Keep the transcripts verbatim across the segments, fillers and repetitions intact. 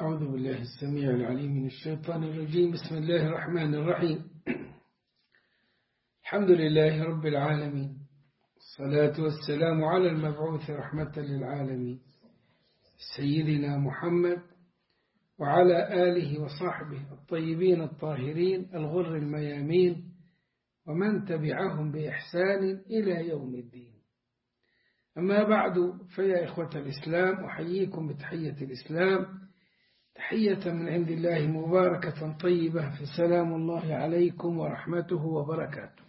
أعوذ بالله السميع العليم من الشيطان الرجيم. بسم الله الرحمن الرحيم. الحمد لله رب العالمين، الصلاة والسلام على المبعوث رحمة للعالمين سيدنا محمد وعلى آله وصحبه الطيبين الطاهرين الغر الميامين ومن تبعهم بإحسان إلى يوم الدين. أما بعد، فيا إخوة الإسلام، أحييكم بتحية الإسلام، تحية من عند الله مباركة طيبة، فسلام الله عليكم ورحمته وبركاته.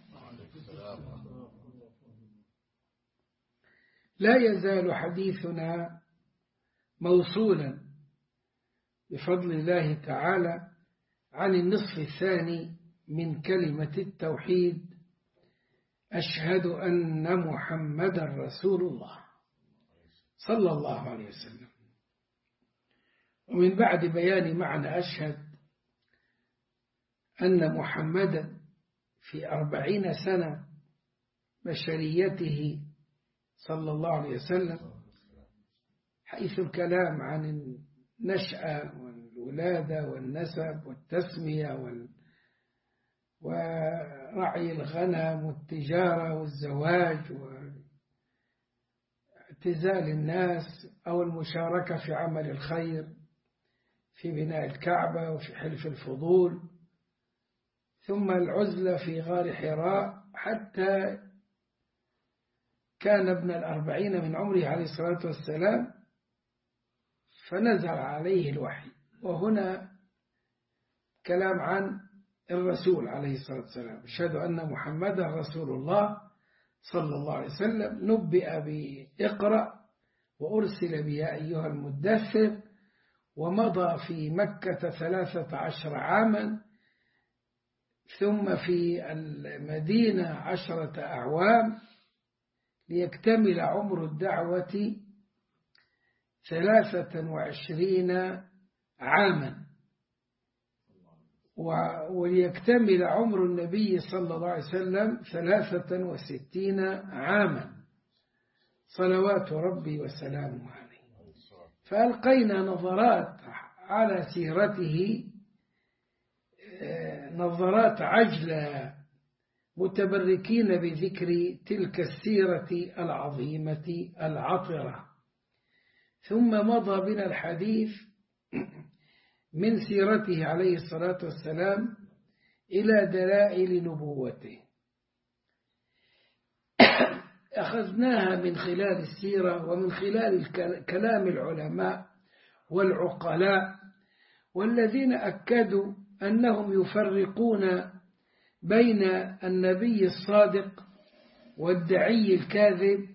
لا يزال حديثنا موصولا بفضل الله تعالى عن النصف الثاني من كلمة التوحيد: أشهد أن محمدا رسول الله صلى الله عليه وسلم. ومن بعد بيان معنى أشهد أن محمدا في أربعين سنة بشريته صلى الله عليه وسلم، حيث الكلام عن النشأة والولادة والنسب والتسمية وال ورعي الغنم والتجارة والزواج واعتزال الناس أو المشاركة في عمل الخير في بناء الكعبة وفي حلف الفضول، ثم العزلة في غار حراء حتى كان ابن الأربعين من عمره عليه الصلاة والسلام فنزل عليه الوحي. وهنا كلام عن الرسول عليه الصلاة والسلام: أشهد أن محمدا رسول الله صلى الله عليه وسلم، نبئ بإقرأ وأرسل بيا أيها المدثر، ومضى في مكة ثلاثة عشر عاما، ثم في المدينة عشرة أعوام، ليكتمل عمر الدعوة ثلاثة وعشرين عاما، وليكتمل عمر النبي صلى الله عليه وسلم ثلاثة وستين عاما صلوات ربي وسلامه عليه. فألقينا نظرات على سيرته، نظرات عجلة، متبركين بذكر تلك السيرة العظيمة العطرة. ثم مضى بنا الحديث من سيرته عليه الصلاة والسلام إلى دلائل نبوته، أخذناها من خلال السيرة ومن خلال كلام العلماء والعقلاء، والذين أكدوا أنهم يفرقون بين النبي الصادق والدعي الكاذب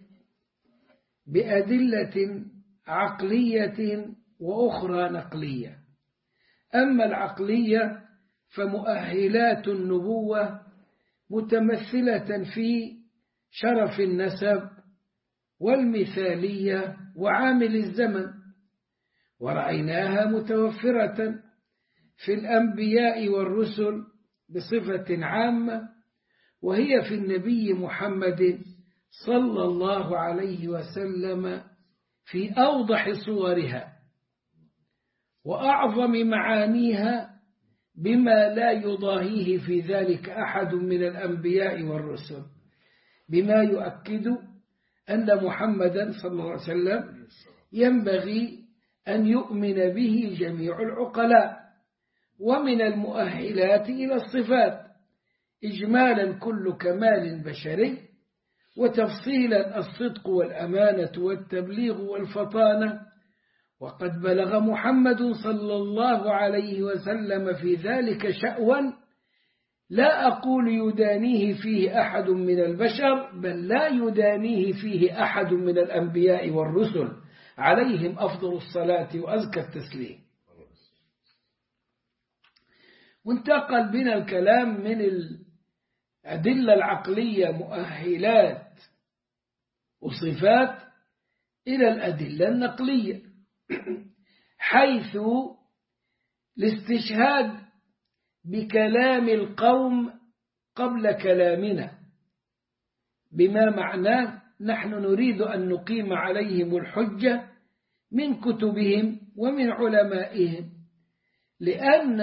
بأدلة عقلية وأخرى نقلية. أما العقلية فمؤهلات النبوة متمثلة في شرف النسب والمثالية وعامل الزمن، ورأيناها متوفرة في الأنبياء والرسل بصفة عامة، وهي في النبي محمد صلى الله عليه وسلم في أوضح صورها وأعظم معانيها، بما لا يضاهيه في ذلك أحد من الأنبياء والرسل، بما يؤكد أن محمدا صلى الله عليه وسلم ينبغي أن يؤمن به جميع العقلاء. ومن المؤهلات إلى الصفات إجمالا كل كمال بشري، وتفصيلا الصدق والأمانة والتبليغ والفطانة. وقد بلغ محمد صلى الله عليه وسلم في ذلك شأوا لا أقول يدانيه فيه أحد من البشر، بل لا يدانيه فيه أحد من الأنبياء والرسل عليهم أفضل الصلاة وأزكى التسليم. وانتقل بنا الكلام من الأدلة العقلية مؤهلات وصفات إلى الأدلة النقلية، حيث الاستشهاد بكلام القوم قبل كلامنا، بما معناه نحن نريد أن نقيم عليهم الحجة من كتبهم ومن علمائهم، لأن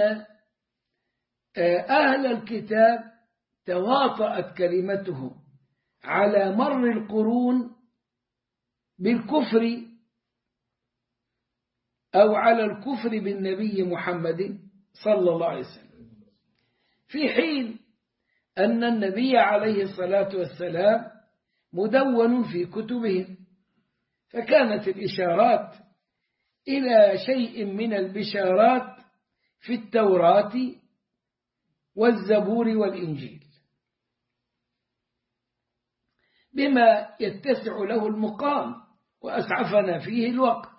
أهل الكتاب تواطأت كلمتهم على مر القرون بالكفر أو على الكفر بالنبي محمد صلى الله عليه وسلم، في حين أن النبي عليه الصلاة والسلام مدون في كتبهم، فكانت الإشارات إلى شيء من البشارات في التوراة والزبور والإنجيل بما يتسع له المقام وأسعفنا فيه الوقت،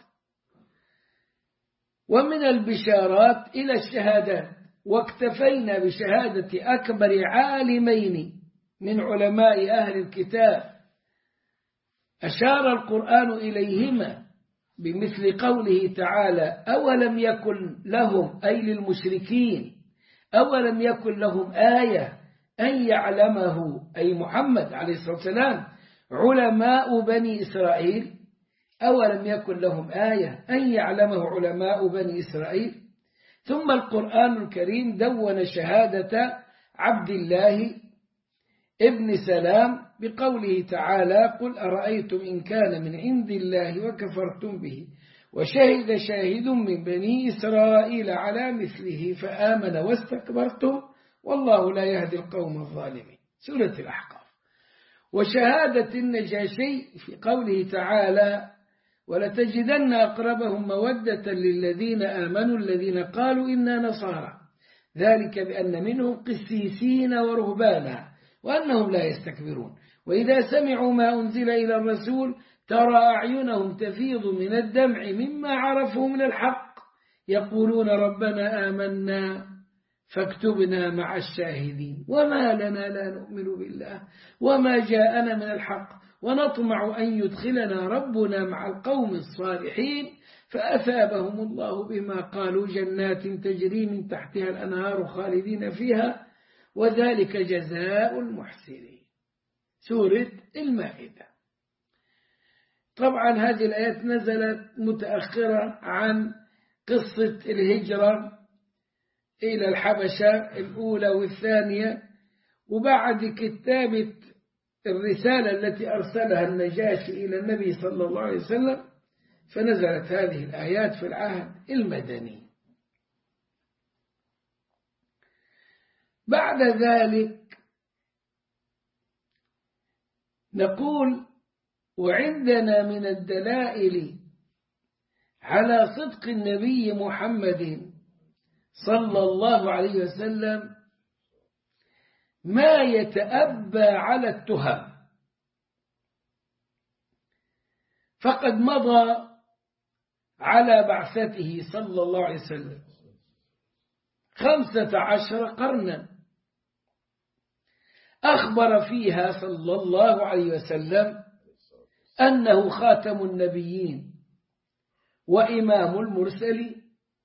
ومن البشارات إلى الشهادات، واكتفينا بشهادة أكبر عالمين من علماء أهل الكتاب أشار القرآن إليهما بمثل قوله تعالى: أولم يكن لهم أي للمشركين أولم يكن لهم آية أن يعلمه أي محمد عليه الصلاة والسلام علماء بني إسرائيل، أولم يكن لهم آية أن يعلمه علماء بني إسرائيل. ثم القرآن الكريم دون شهادة عبد الله ابن سلام بقوله تعالى: قل أرأيتم إن كان من عند الله وكفرتم به وشهد شاهد من بني إسرائيل على مثله فآمن واستكبرتم والله لا يهدي القوم الظالمين. سورة الأحقاف. وشهادة النجاشي في قوله تعالى: ولتجدن أقربهم مودة للذين آمنوا الذين قالوا إنا نصارى ذلك بأن منهم قسيسين ورهبانا وأنهم لا يستكبرون وإذا سمعوا ما أنزل إلى الرسول ترى أعينهم تفيض من الدمع مما عرفوا من الحق يقولون ربنا آمنا فاكتبنا مع الشاهدين وما لنا لا نؤمن بالله وما جاءنا من الحق ونطمع أن يدخلنا ربنا مع القوم الصالحين فأثابهم الله بما قالوا جنات تجري من تحتها الأنهار خالدين فيها وذلك جزاء المحسنين. سورة المائدة. طبعا هذه الآيات نزلت متأخرة عن قصة الهجرة إلى الحبشة الأولى والثانية، وبعد كتابة الرسالة التي أرسلها النجاشي إلى النبي صلى الله عليه وسلم فنزلت هذه الآيات في العهد المدني. بعد ذلك نقول: وعندنا من الدلائل على صدق النبي محمد صلى الله عليه وسلم ما يتأبى على التهم، فقد مضى على بعثته صلى الله عليه وسلم خمسة عشر قرنا أخبر فيها صلى الله عليه وسلم أنه خاتم النبيين وإمام المرسلين،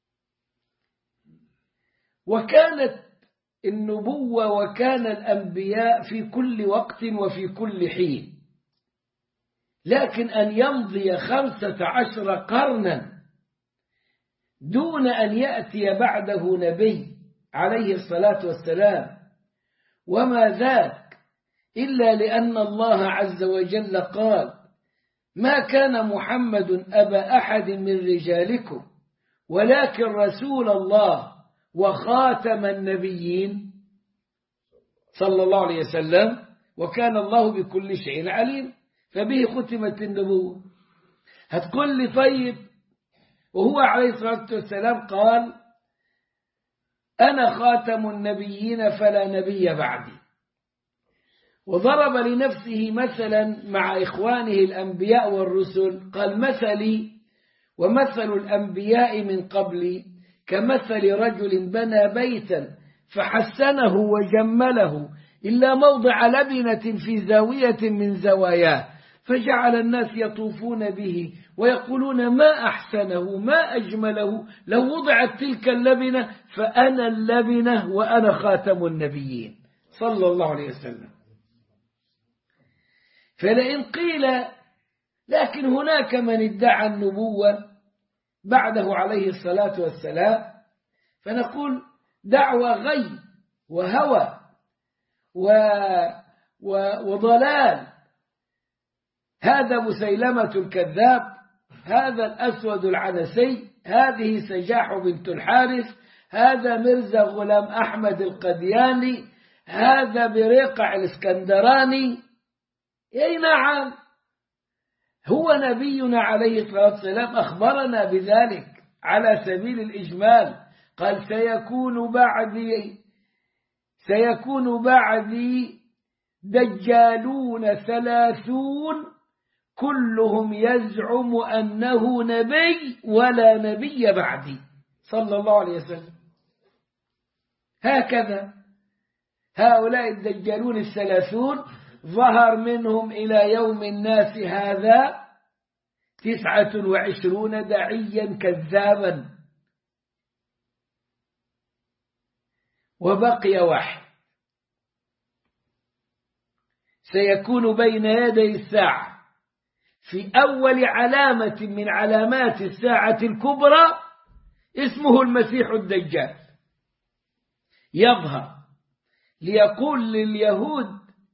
وكانت النبوة وكان الأنبياء في كل وقت وفي كل حين، لكن أن يمضي خمسة عشر قرنا دون أن يأتي بعده نبي عليه الصلاة والسلام، وما ذاك إلا لأن الله عز وجل قال: ما كان محمد أبا أحد من رجالكم ولكن رسول الله وخاتم النبيين صلى الله عليه وسلم وكان الله بكل شيء عليم. فبه ختمت النبوة. هتقول لي طيب، وهو عليه الصلاة والسلام قال: أنا خاتم النبيين فلا نبي بعدي، وضرب لنفسه مثلا مع إخوانه الأنبياء والرسل قال: مثلي ومثل الأنبياء من قبلي كمثل رجل بنى بيتا فحسنه وجمله إلا موضع لبنة في زاوية من زواياه فجعل الناس يطوفون به ويقولون ما أحسنه ما أجمله لو وضعت تلك اللبنة فأنا اللبنة وأنا خاتم النبيين صلى الله عليه وسلم. فلئن قيل لكن هناك من ادعى النبوة بعده عليه الصلاة والسلام، فنقول دعوة غي وهوى و و وضلال. هذا مسيلمة الكذاب، هذا الأسود العنسي، هذه سجاح بنت الحارث، هذا مرزا غلام أحمد القدياني، هذا بريقع الاسكندراني. أي نعم، هو نبينا عليه الصلاة والسلام أخبرنا بذلك على سبيل الإجمال. قال سيكون بعدي سيكون بعدي دجالون ثلاثون كلهم يزعم أنه نبي ولا نبي بعدي، صلى الله عليه وسلم. هكذا هؤلاء الدجالون الثلاثون ظهر منهم إلى يوم الناس هذا تسعة وعشرون داعيا كذابا، وبقي واحد سيكون بين يدي الساعة في أول علامة من علامات الساعة الكبرى، اسمه المسيح الدجال. يظهر ليقول لليهود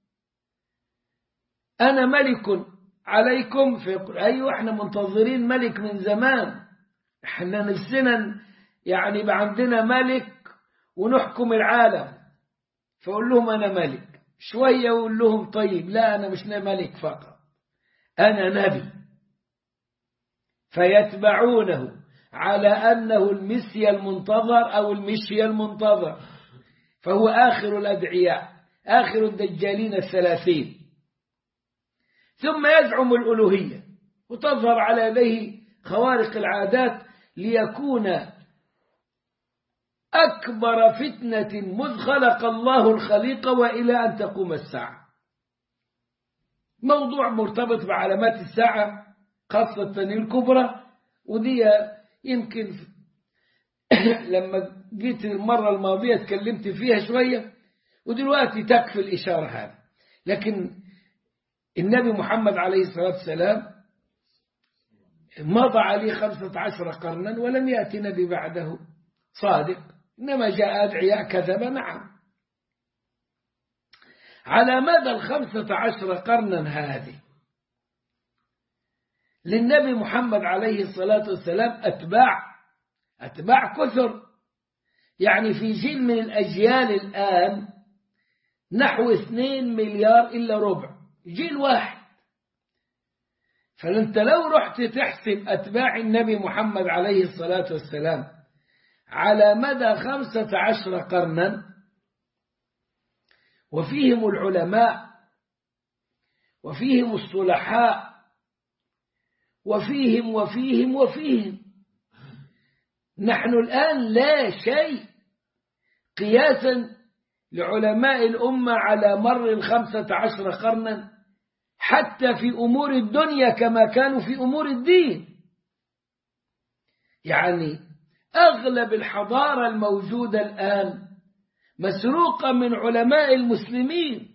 أنا ملك عليكم، فيقول أيوة احنا منتظرين ملك من زمان، احنا نفسنا يعني يبقى عندنا ملك ونحكم العالم. فأقول لهم أنا ملك، شوية يقول لهم طيب لا أنا مش ملك فقط، أنا نبي، فيتبعونه على أنه المسيا المنتظر أو المشي المنتظر، فهو آخر الأدعياء، آخر الدجالين الثلاثين. ثم يزعم الألوهية وتظهر على يديه خوارق العادات ليكون أكبر فتنة مذ خلق الله الخليقة وإلى أن تقوم الساعة. موضوع مرتبط بعلامات الساعة خاصة الكبرى، ودي يمكن لما جيت المرة الماضية تكلمت فيها شوية، ودلوقتي تكفي الإشارة هذا. لكن النبي محمد عليه الصلاة والسلام مضى عليه خمسة عشر قرنا ولم يأتي نبي بعده صادق، إنما جاء أدعياء كذب. نعم، على مدى الخمسة عشر قرنا هذه للنبي محمد عليه الصلاة والسلام أتباع أتباع كثر، يعني في جيل من الأجيال الآن نحو اثنين مليار إلا ربع، جيل واحد. فأنت لو رحت تحسب أتباع النبي محمد عليه الصلاة والسلام على مدى خمسة عشر قرنا، وفيهم العلماء وفيهم الصلحاء وفيهم وفيهم وفيهم، نحن الآن لا شيء قياسا لعلماء الأمة على مر الخمسة عشر قرنا، حتى في أمور الدنيا كما كانوا في أمور الدين. يعني أغلب الحضارة الموجودة الآن مسروقة من علماء المسلمين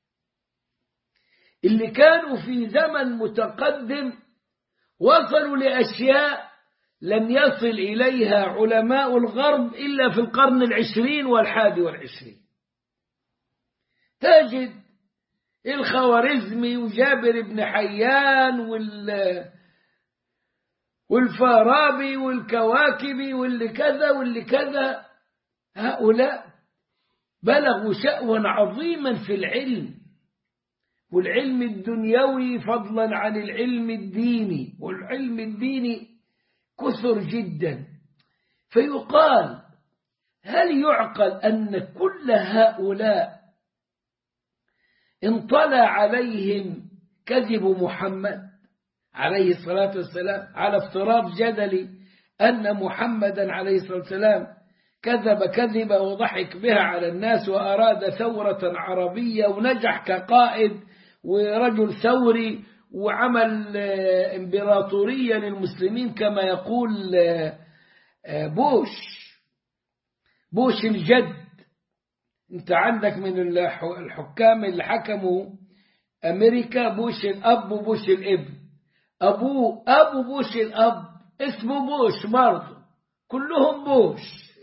اللي كانوا في زمن متقدم وصلوا لأشياء لم يصل إليها علماء الغرب إلا في القرن العشرين والحادي والعشرين. تجد الخوارزمي وجابر بن حيان وال والفارابي والكواكبي واللي كذا واللي كذا، هؤلاء بلغوا شأوا عظيما في العلم، والعلم الدنيوي فضلا عن العلم الديني، والعلم الديني كثر جدا. فيقال هل يعقل أن كل هؤلاء انطلع عليهم كذب محمد عليه الصلاة والسلام، على افتراض جدلي أن محمدا عليه الصلاة والسلام كذب كذبة وضحك بها على الناس وأراد ثورة عربية ونجح كقائد ورجل ثوري وعمل امبراطورية للمسلمين كما يقول بوش بوش الجد. انت عندك من الحكام اللي حكموا أمريكا بوش الأب وبوش الابن. أبوه أبو بوش الأب اسمه بوش برضه، كلهم بوش.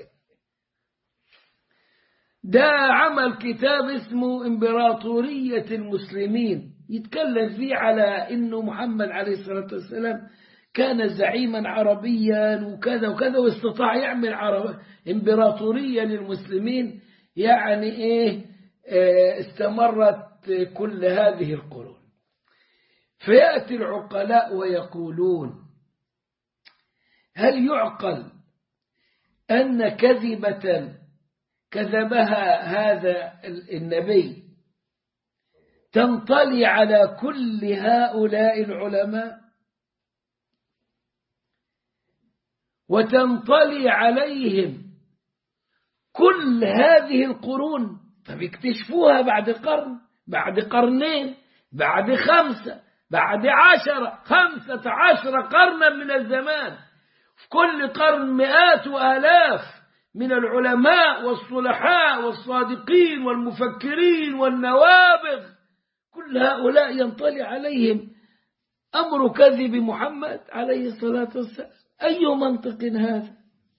ده عمل كتاب اسمه إمبراطورية المسلمين، يتكلم فيه على إنه محمد عليه الصلاة والسلام كان زعيما عربيا وكذا وكذا، واستطاع يعمل عرب إمبراطورية للمسلمين، يعني إيه اه استمرت كل هذه القرون. فيأتي العقلاء ويقولون هل يعقل أن كذبة كذبها هذا النبي تنطلي على كل هؤلاء العلماء وتنطلي عليهم كل هذه القرون؟ فبيكتشفوها بعد قرن، بعد قرنين، بعد خمسة، بعد عشرة، خمسة عشر قرنا من الزمان، في كل قرن مئات وآلاف من العلماء والصلحاء والصادقين والمفكرين والنوابغ، كل هؤلاء ينطلي عليهم أمر كذب محمد عليه الصلاة والسلام. أي منطق هذا؟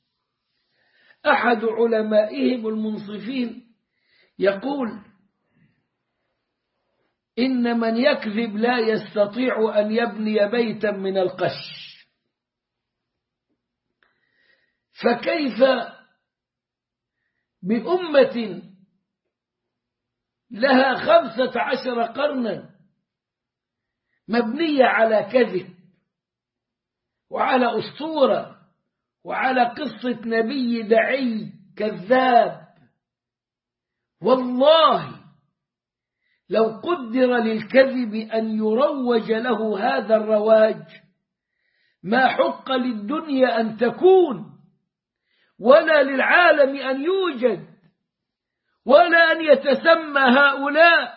أحد علمائهم المنصفين يقول إن من يكذب لا يستطيع أن يبني بيتا من القش، فكيف بأمة لها خمسة عشر قرنا مبنية على كذب وعلى أسطورة وعلى قصة نبي دعي كذاب؟ والله لو قدر للكذب أن يروج له هذا الرواج ما حق للدنيا أن تكون، ولا للعالم أن يوجد، ولا أن يتسمى هؤلاء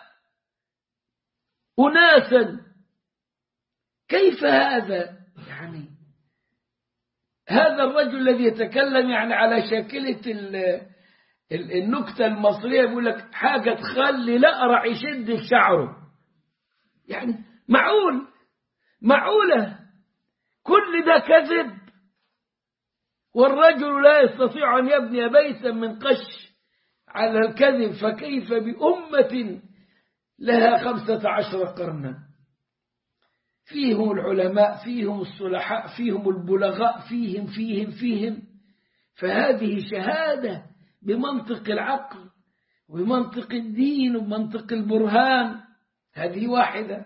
أناسا. كيف هذا؟ يعني هذا الرجل الذي يتكلم يعني على شاكلة النكتة المصرية، يقول لك حاجة تخلي الأقرع يشد في شعره. يعني معقول؟ معقولة كل ده كذب؟ والرجل لا يستطيع أن يبني بيتا من قش على الكذب، فكيف بأمة لها خمسة عشر قرنا؟ فيهم العلماء، فيهم الصلحاء، فيهم البلغاء، فيهم فيهم فيهم فهذه شهادة بمنطق العقل وبمنطق الدين وبمنطق البرهان، هذه واحدة.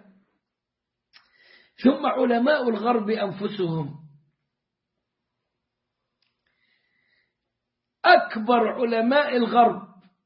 ثم علماء الغرب أنفسهم، أكبر علماء الغرب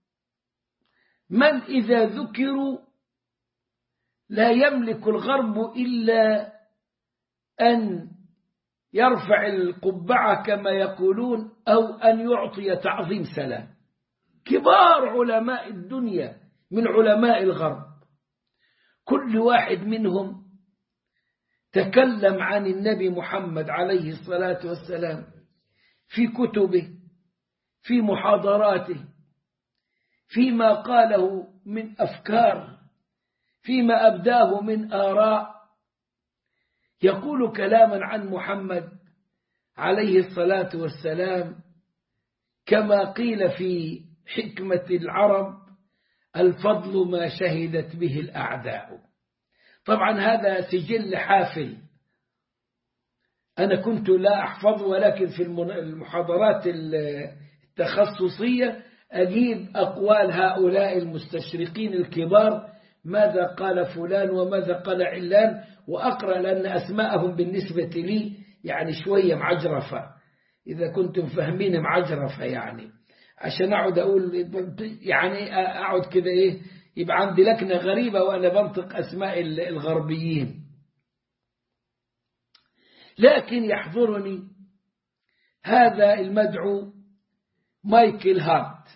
من إذا ذكروا لا يملك الغرب إلا أن يرفع القبعة كما يقولون أو أن يعطي تعظيم سلام. كبار علماء الدنيا من علماء الغرب كل واحد منهم تكلم عن النبي محمد عليه الصلاة والسلام في كتبه، في محاضراته، فيما قاله من أفكار، فيما أبداه من آراء. يقول كلاما عن محمد عليه الصلاة والسلام كما قيل في حكمة العرب: الفضل ما شهدت به الأعداء. طبعا هذا سجل حافل أنا كنت لا أحفظ، ولكن في المحاضرات التخصصية أجيب أقوال هؤلاء المستشرقين الكبار، ماذا قال فلان وماذا قال علان، وأقرأ لأن أسماءهم بالنسبة لي يعني شوية معجرفة، إذا كنتم فاهمين معجرفة، يعني عشان أقعد أقول يعني أقعد كده إيه يبقى عندي لكنة غريبة وأنا بنطق أسماء الغربيين. لكن يحضرني هذا المدعو مايكل هارت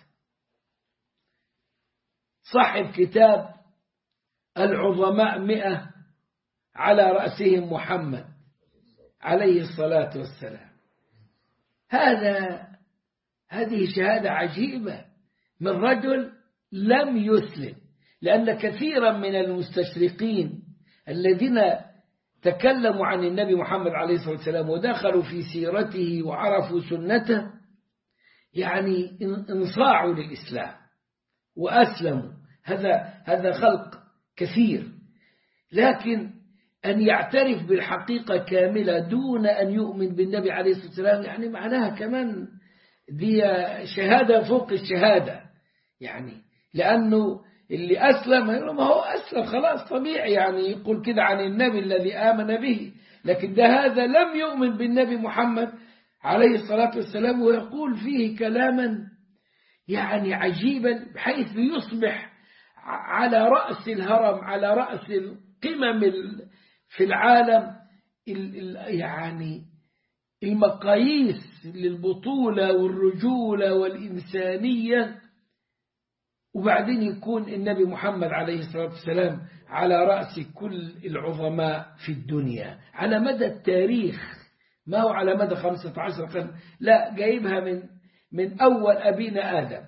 صاحب كتاب العظماء مئة على رأسهم محمد عليه الصلاة والسلام. هذا هذه شهادة عجيبة من رجل لم يسلم، لأن كثيرا من المستشرقين الذين تكلموا عن النبي محمد عليه الصلاة والسلام ودخلوا في سيرته وعرفوا سنته، يعني انصاعوا للإسلام وأسلموا. هذا هذا خلق كثير، لكن أن يعترف بالحقيقة كاملة دون أن يؤمن بالنبي عليه الصلاة والسلام يعني معناها كمان دي شهادة فوق الشهادة. يعني لأنه اللي أسلم ما هو أسلم خلاص طبيعي، يعني يقول كده عن النبي الذي آمن به، لكن ده هذا لم يؤمن بالنبي محمد عليه الصلاة والسلام ويقول فيه كلاما يعني عجيبا بحيث يصبح على رأس الهرم، على رأس القمم في العالم يعني المقاييس للبطولة والرجولة والإنسانية، وبعدين يكون النبي محمد عليه الصلاة والسلام على رأس كل العظماء في الدنيا على مدى التاريخ، ما هو على مدى خمسة عشر قرن، لا جايبها من من أول أبينا آدم.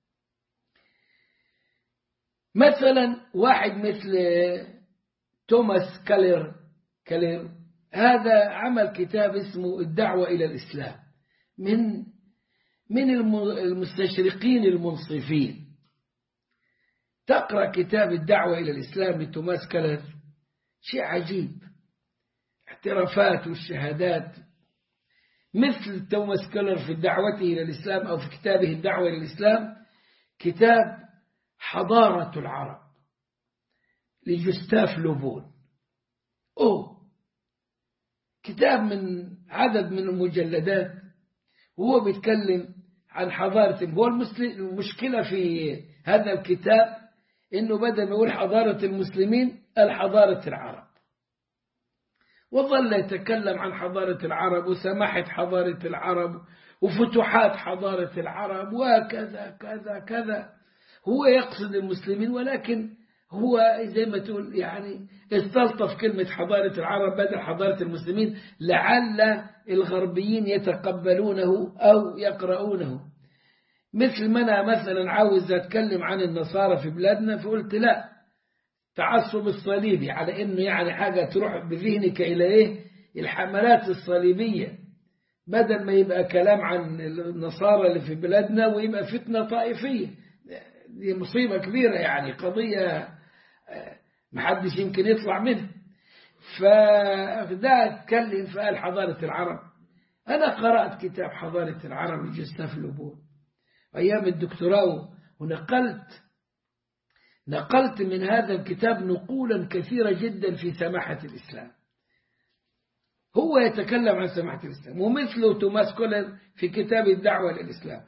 مثلا واحد مثل توماس كالير كالير هذا عمل كتاب اسمه الدعوة إلى الإسلام، من من المستشرقين المنصفين. تقرأ كتاب الدعوة إلى الإسلام لتوماس كالير شيء عجيب، اعترافات والشهادات. مثل توماس كالير في دعوته إلى الإسلام أو في كتابه الدعوة إلى الإسلام كتاب حضارة العرب لجوستاف لوبون. أوه كتاب من عدد من المجلدات، وهو بيتكلم عن حضارة. هو المشكلة في هذا الكتاب إنه بدل ما يقول حضارة المسلمين قال حضارة العرب، وظل يتكلم عن حضارة العرب وسماحة حضارة العرب وفتوحات حضارة العرب وكذا كذا كذا. هو يقصد المسلمين، ولكن هو زي ما تقول يعني استلطف كلمة حضارة العرب بدل حضارة المسلمين لعل الغربيين يتقبلونه أو يقرؤونه. مثل ما أنا مثلا عاوز أتكلم عن النصارى في بلادنا، فقلت لا، تعصب الصليبي على إنه يعني حاجة تروح بذهنك إلى إيه الحملات الصليبية، بدل ما يبقى كلام عن النصارى اللي في بلادنا ويبقى فتنة طائفية. دي مصيبة كبيرة، يعني قضية محدش يمكن يطلع منها. فده اتكلم فقال حضارة العرب. أنا قرأت كتاب حضارة العرب لجوستاف لوبون أيام الدكتوراه، ونقلت نقلت من هذا الكتاب نقولا كثيرة جدا في سماحة الإسلام. هو يتكلم عن سماحة الإسلام، ومثله توماس كولر في كتاب الدعوة للإسلام.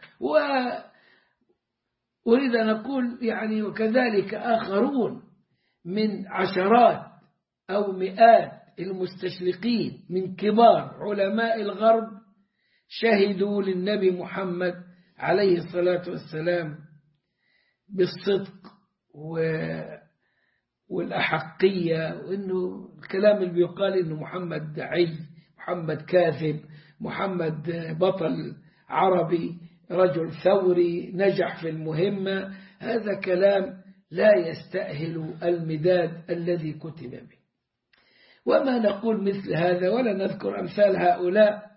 وأريد أن أقول يعني وكذلك آخرون من عشرات أو مئات المستشرقين من كبار علماء الغرب شهدوا للنبي محمد عليه الصلاة والسلام بالصدق والأحقية، وإنه الكلام اللي بيقال إنه محمد داعي، محمد كاذب، محمد بطل عربي، رجل ثوري نجح في المهمة، هذا كلام لا يستأهل المداد الذي كتب به. وما نقول مثل هذا ولا نذكر أمثال هؤلاء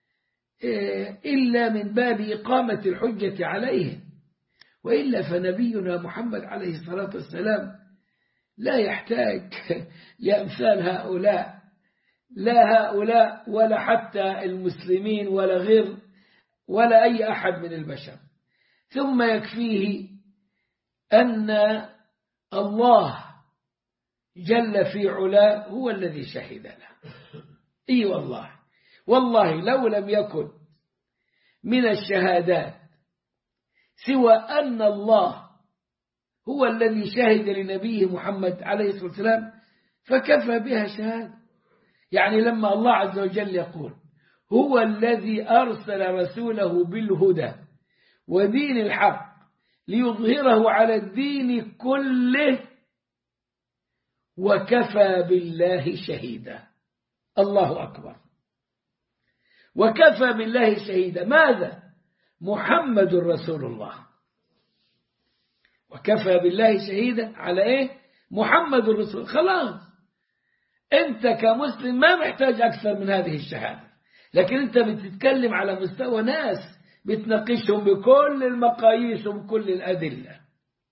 إلا من باب إقامة الحجة عليهم، وإلا فنبينا محمد عليه الصلاة والسلام لا يحتاج لأمثال هؤلاء، لا هؤلاء ولا حتى المسلمين ولا غير ولا أي أحد من البشر. ثم يكفيه أن الله جل في علاه هو الذي شهد له. إي والله والله لو لم يكن من الشهادات سوى أن الله هو الذي شهد لنبيه محمد عليه الصلاة والسلام فكفى بها شهادة. يعني لما الله عز وجل يقول هو الذي أرسل رسوله بالهدى ودين الحق ليظهره على الدين كله وكفى بالله شهيدا. الله أكبر. وكفى بالله شهيدا. ماذا؟ محمد رسول الله. وكفى بالله شهيدا على إيه؟ محمد رسول. خلاص أنت كمسلم ما محتاج أكثر من هذه الشهادة، لكن أنت بتتكلم على مستوى ناس بتناقشهم بكل المقاييس وبكل الأدلة.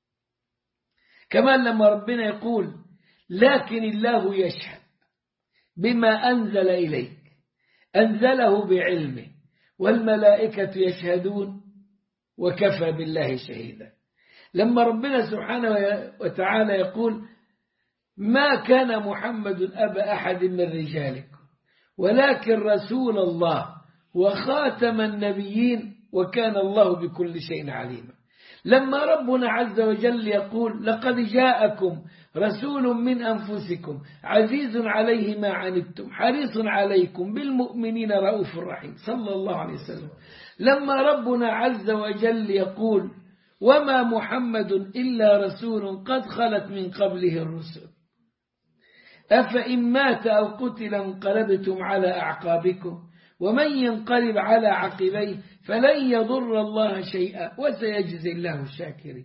كمان لما ربنا يقول لكن الله يشهد بما أنزل إليك أنزله بعلمه والملائكة يشهدون وكفى بالله شهيدا. لما ربنا سبحانه وتعالى يقول ما كان محمد أبا أحد من رجالكم ولكن رسول الله وخاتم النبيين وكان الله بكل شيء عليما. لما ربنا عز وجل يقول لقد جاءكم رسول من أنفسكم عزيز عليه ما عنتم حريص عليكم بالمؤمنين رؤوف رحيم صلى الله عليه وسلم. لما ربنا عز وجل يقول وما محمد إلا رسول قد خلت من قبله الرسل أفإن مات أو قتل انقلبتم على أعقابكم ومن ينقلب على عقبيه فلن يضر الله شيئا وسيجزي الله الشاكرين.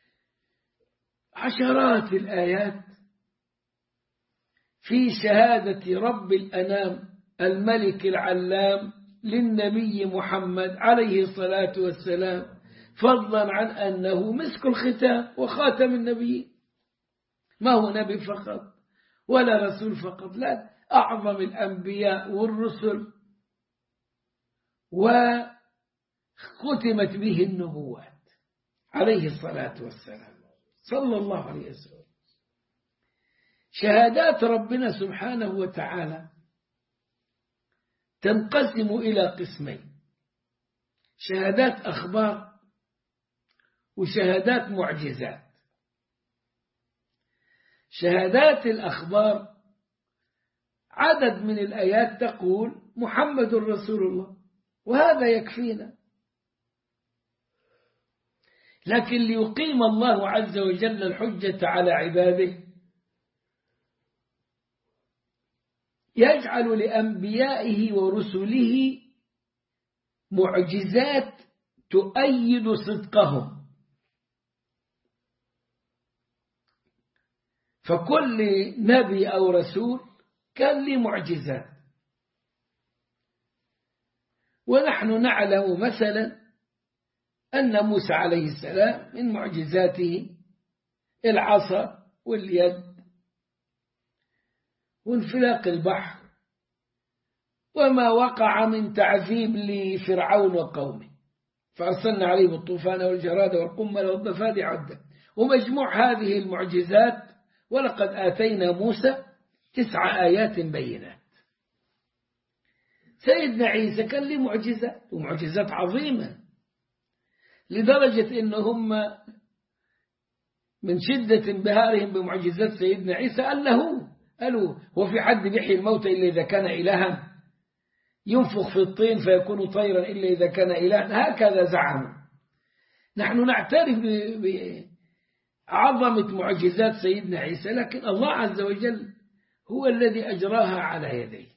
عشرات الآيات في شهادة رب الأنام الملك العلام للنبي محمد عليه الصلاة والسلام، فضلا عن أنه مسك الختام وخاتم النبيين، ما هو نبي فقط ولا رسول فقط، لا، أعظم الأنبياء والرسل وختمت به النبوات عليه الصلاة والسلام صلى الله عليه وسلم. شهادات ربنا سبحانه وتعالى تنقسم إلى قسمين: شهادات أخبار وشهادات معجزات. شهادات الأخبار عدد من الآيات تقول محمد رسول الله، وهذا يكفينا. لكن ليقيم الله عز وجل الحجة على عباده يجعل لأنبيائه ورسله معجزات تؤيد صدقهم، فكل نبي أو رسول كان له معجزات. ونحن نعلم مثلا أن موسى عليه السلام من معجزاته العصا واليد وانفلاق البحر وما وقع من تعذيب لفرعون وقومه، فأرسلنا عليهم الطوفان والجراد والقمل والضفادع عدة. ومجموع هذه المعجزات ولقد آتينا موسى تسع آيات بينات. سيدنا عيسى كان له معجزات ومعجزات عظيمة، لدرجة إنهم من شدة انبهارهم بمعجزات سيدنا عيسى قال له قالوا هو في حد بيحيي الموتى إلا إذا كان إلها؟ ينفخ في الطين فيكون طيرا إلا إذا كان إلها؟ هكذا زعموا. نحن نعترف بعظمة معجزات سيدنا عيسى، لكن الله عز وجل هو الذي أجراها على يديه.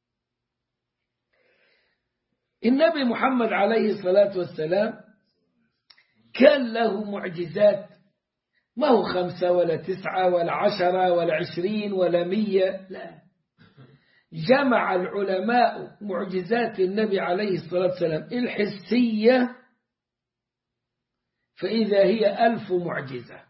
النبي محمد عليه الصلاة والسلام كان له معجزات، ما هو خمسة ولا تسعة ولا عشرة ولا عشرين ولا مية، لا، جمع العلماء معجزات النبي عليه الصلاة والسلام الحسية فإذا هي ألف معجزة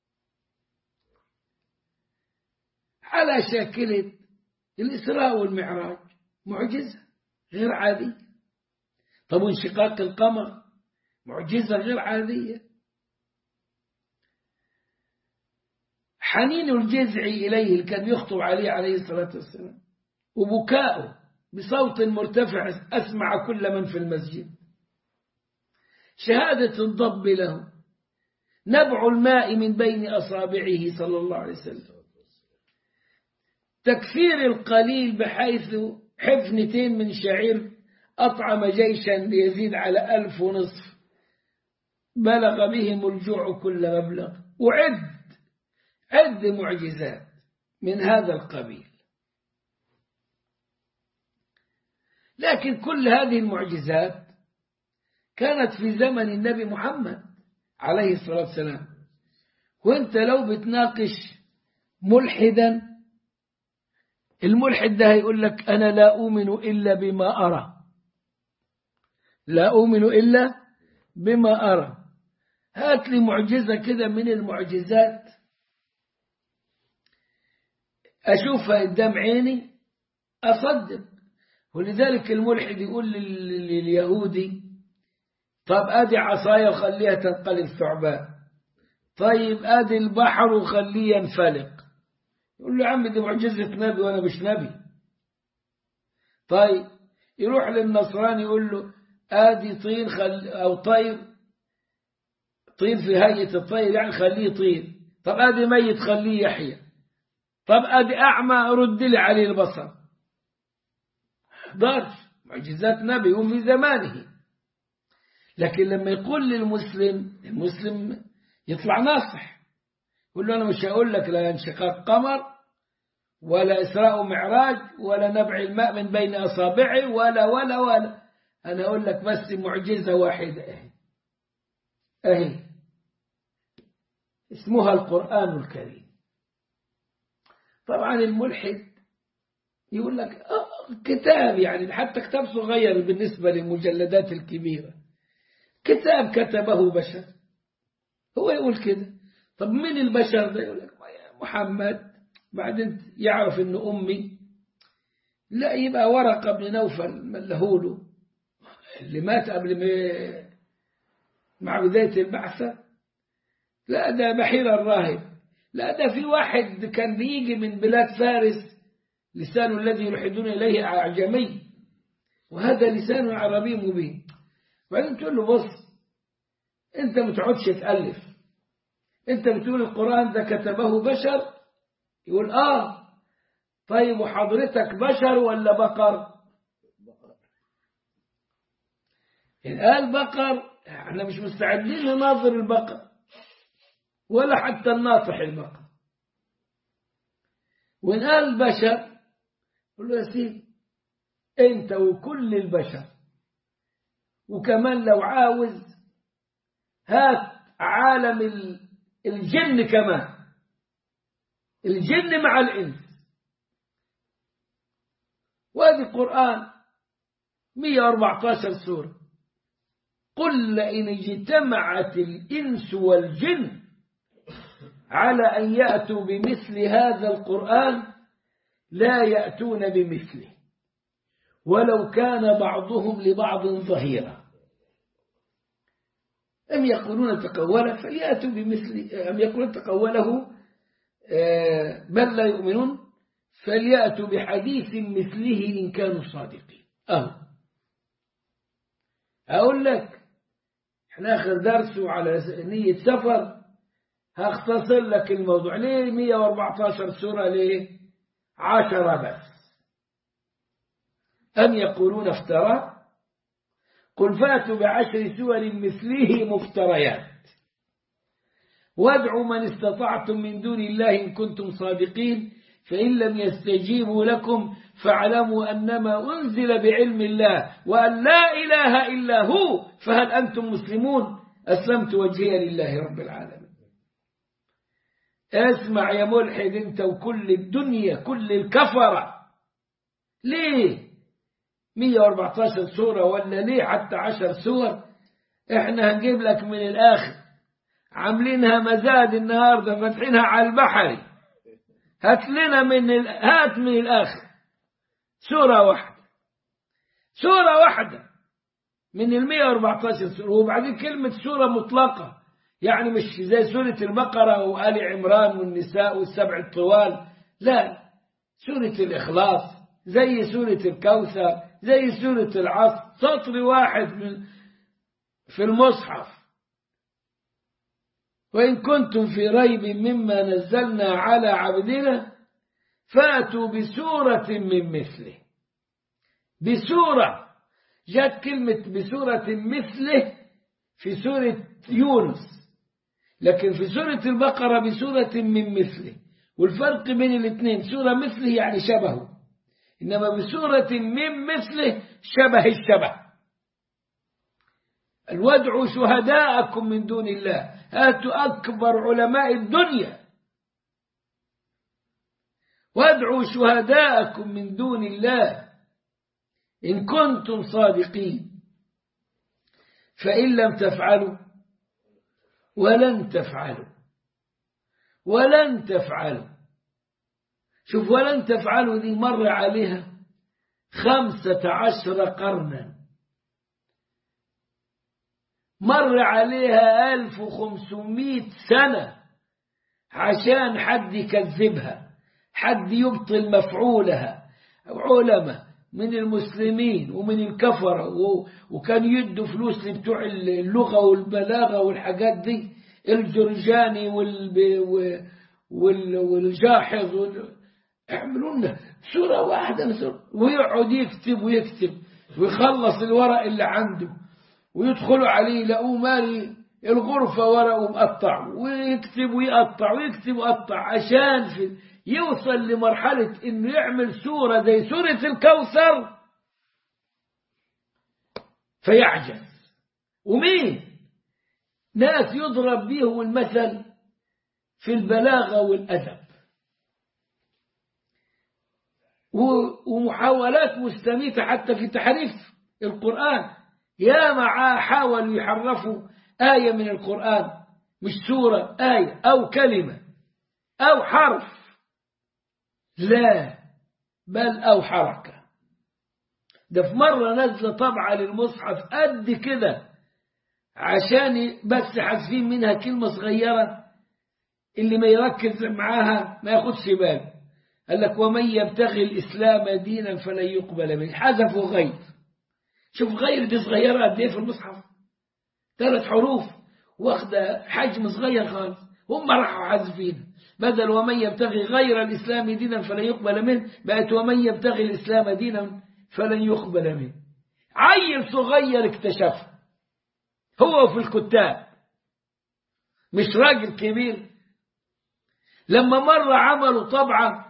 على شاكلة الإسراء والمعراج، معجزة غير عادية. طب انشقاق القمر معجزة غير عادية. حنين الجذع إليه اللي كان يخطب عليه عليه الصلاة والسلام، وبكاؤه بصوت مرتفع أسمع كل من في المسجد، شهادة الضب له، نبع الماء من بين أصابعه صلى الله عليه وسلم، تكفير القليل بحيث حفنتين من شعير أطعم جيشا ليزيد على ألف ونصف، بلغ بهم الجوع كل مبلغ، وعد عد معجزات من هذا القبيل. لكن كل هذه المعجزات كانت في زمن النبي محمد عليه الصلاة والسلام. وانت لو بتناقش ملحدا الملحد ده هيقول لك أنا لا أؤمن إلا بما أرى، لا أؤمن إلا بما أرى. هات لي معجزة كده من المعجزات أشوفها قدام عيني أصدق. ولذلك الملحد يقول لليهودي طب أدي عصايا وخليها تنقلب ثعبان، طيب أدي البحر وخليه ينفلق. يقول له يا عم دي معجزة نبي وأنا مش نبي. طيب يروح للنصراني يقول له آدي طين خل أو طير، طين في هيئة الطير يعني خليه طين، طب آدي ميت خليه يحيى، طب آدي أعمى رد لي عليه البصر. ضرش معجزات نبي وفي زمانه. لكن لما يقول للمسلم، المسلم يطلع ناصح يقول له أنا مش هقول لك لا انشقاق قمر ولا إسراء ومعراج ولا نبع الماء من بين أصابعه ولا ولا ولا، أنا أقول لك بس معجزة واحدة أهي أهي اسمها القرآن الكريم. طبعا الملحد يقول لك آه كتاب، يعني حتى كتاب صغير بالنسبة للمجلدات الكبيرة، كتاب كتبه بشر. هو يقول كده. طب من البشر ده؟ يقول لك محمد، بعدين يعرف إنه أمي، لا يبقى ورقة بن نوفل ملهوله اللي مات قبل ما مع بداية البعثة، لا ده بحير الراهب، لا ده في واحد كان بيجي من بلاد فارس لسان الذي يلحدون إليه أعجمي وهذا لسان عربي مبين. بعدين تقول له بص أنت ما تقعدش تألف، أنت بتقول القرآن ده كتبه بشر، يقول آه طيب وحضرتك بشر ولا بقر؟ إن قال بقر احنا مش مستعدين لناظر البقر ولا حتى الناطح البقر. وإن قال بشر قل له يا سيدي أنت وكل البشر، وكمان لو عاوز هات عالم الجن كمان، الجن مع الإنس. وهذه القرآن مئة وأربعة عشر سورة. قل لئن اجتمعت الإنس والجن على أن يأتوا بمثل هذا القرآن لا يأتون بمثله ولو كان بعضهم لبعض ظهيرا. أم يقولون تقوله فليأتوا بمثل، أم يقولون تقوله بل لا يؤمنون فليأتوا بحديث مثله إن كانوا صادقين. أهو أقول لك احنا آخر درس على نية سفر هختصر لك الموضوع. ليه مئة وأربعة عشر سورة؟ ليه عشرة بس؟ أم يقولون افترى قل فاتوا بعشر سور مثله مفتريات وادعوا من استطعتم من دون الله إن كنتم صادقين فإن لم يستجيبوا لكم فاعلموا أنما أنزل بعلم الله وأن لا إله إلا هو فهل أنتم مسلمون؟ أسلمت وجهي لله رب العالمين. اسمع يا ملحد انت وكل الدنيا كل الكفرة، ليه مئة وأربعة عشر سورة ولا ليه حتى عشر سور؟ احنا هنجيب لك من الآخر، عاملينها مزاد النهاردة فاتحينها على البحر، هات لنا من ال... هات من الآخر سورة واحدة، سورة واحدة من المئة وأربعة عشر سورة. وبعدين كلمة سورة مطلقة يعني مش زي سورة البقرة وآل عمران والنساء والسبع الطوال، لا، سورة الإخلاص زي سورة الكوثر زي سورة العصر، سطر واحد من في المصحف. وإن كنتم في ريب مما نزلنا على عبدنا فأتوا بسورة من مثله. بسورة جاءت كلمة بسورة مثله في سورة يونس، لكن في سورة البقرة بسورة من مثله. والفرق بين الاثنين سورة مثله يعني شبهه، إنما بسورة من مثله شبه الشبه. وادعوا شهداءكم من دون الله، هاتوا أكبر علماء الدنيا وادعوا شهداءكم من دون الله إن كنتم صادقين فإن لم تفعلوا ولن تفعلوا ولن تفعلوا. شوف ولن تفعلوا دي مر عليها خمسة عشر قرنا، مر عليها ألف وخمسمائة سنة عشان حد يكذبها، حد يبطل مفعولها. علماء من المسلمين ومن الكفرة وكان يدوا فلوس لبتوع اللغة والبلاغة والحاجات دي، الجرجاني والجاحظ يعملوا لنا سورة واحدة ويقعد يكتب ويكتب ويخلص الورق اللي عنده ويدخلوا عليه يلاقوه مالي الغرفة ورقه مقطع ويكتب ويقطع ويكتب ويقطع عشان في يوصل لمرحلة إنه يعمل سورة زي سورة الكوثر فيعجز. ومين ناس يضرب بيهم المثل في البلاغة والأدب، ومحاولات مستميتة حتى في تحريف القرآن. يا مع حاولوا يحرفوا آية من القرآن، مش سورة، آية أو كلمة أو حرف، لا بل أو حركة. ده في مرة نزل طبعة للمصحف قد كده عشان بس حذفين منها كلمة صغيرة، اللي ما يركز معاها ما ياخدش باله. قال لك ومن يبتغي الإسلام دينا فلن يقبل منه، حذفوا غير. شوف غير دي صغيرة قد ايه في المصحف، ثلاث حروف واخده حجم صغير خالص، هم راحوا حذفين بدل ومن يبتغي غير الإسلام دينا فلن يقبل منه بقت ومن يبتغي الإسلام دينا فلن يقبل منه. عيل صغير اكتشف هو في الكتاب، مش راجل كبير. لما مرة عملوا طبعة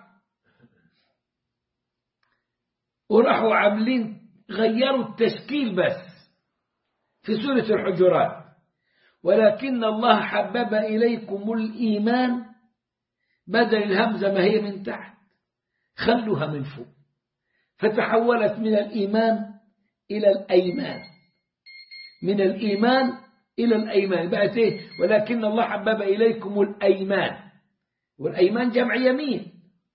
وراحوا عاملين غيروا التشكيل بس في سورة الحجرات، ولكن الله حبب إليكم الإيمان، بدل الهمزة ما هي من تحت خلوها من فوق، فتحولت من الإيمان إلى الأيمان، من الإيمان إلى الأيمان بقت إيه؟ ولكن الله حبب إليكم الأيمان، والأيمان جمع يمين.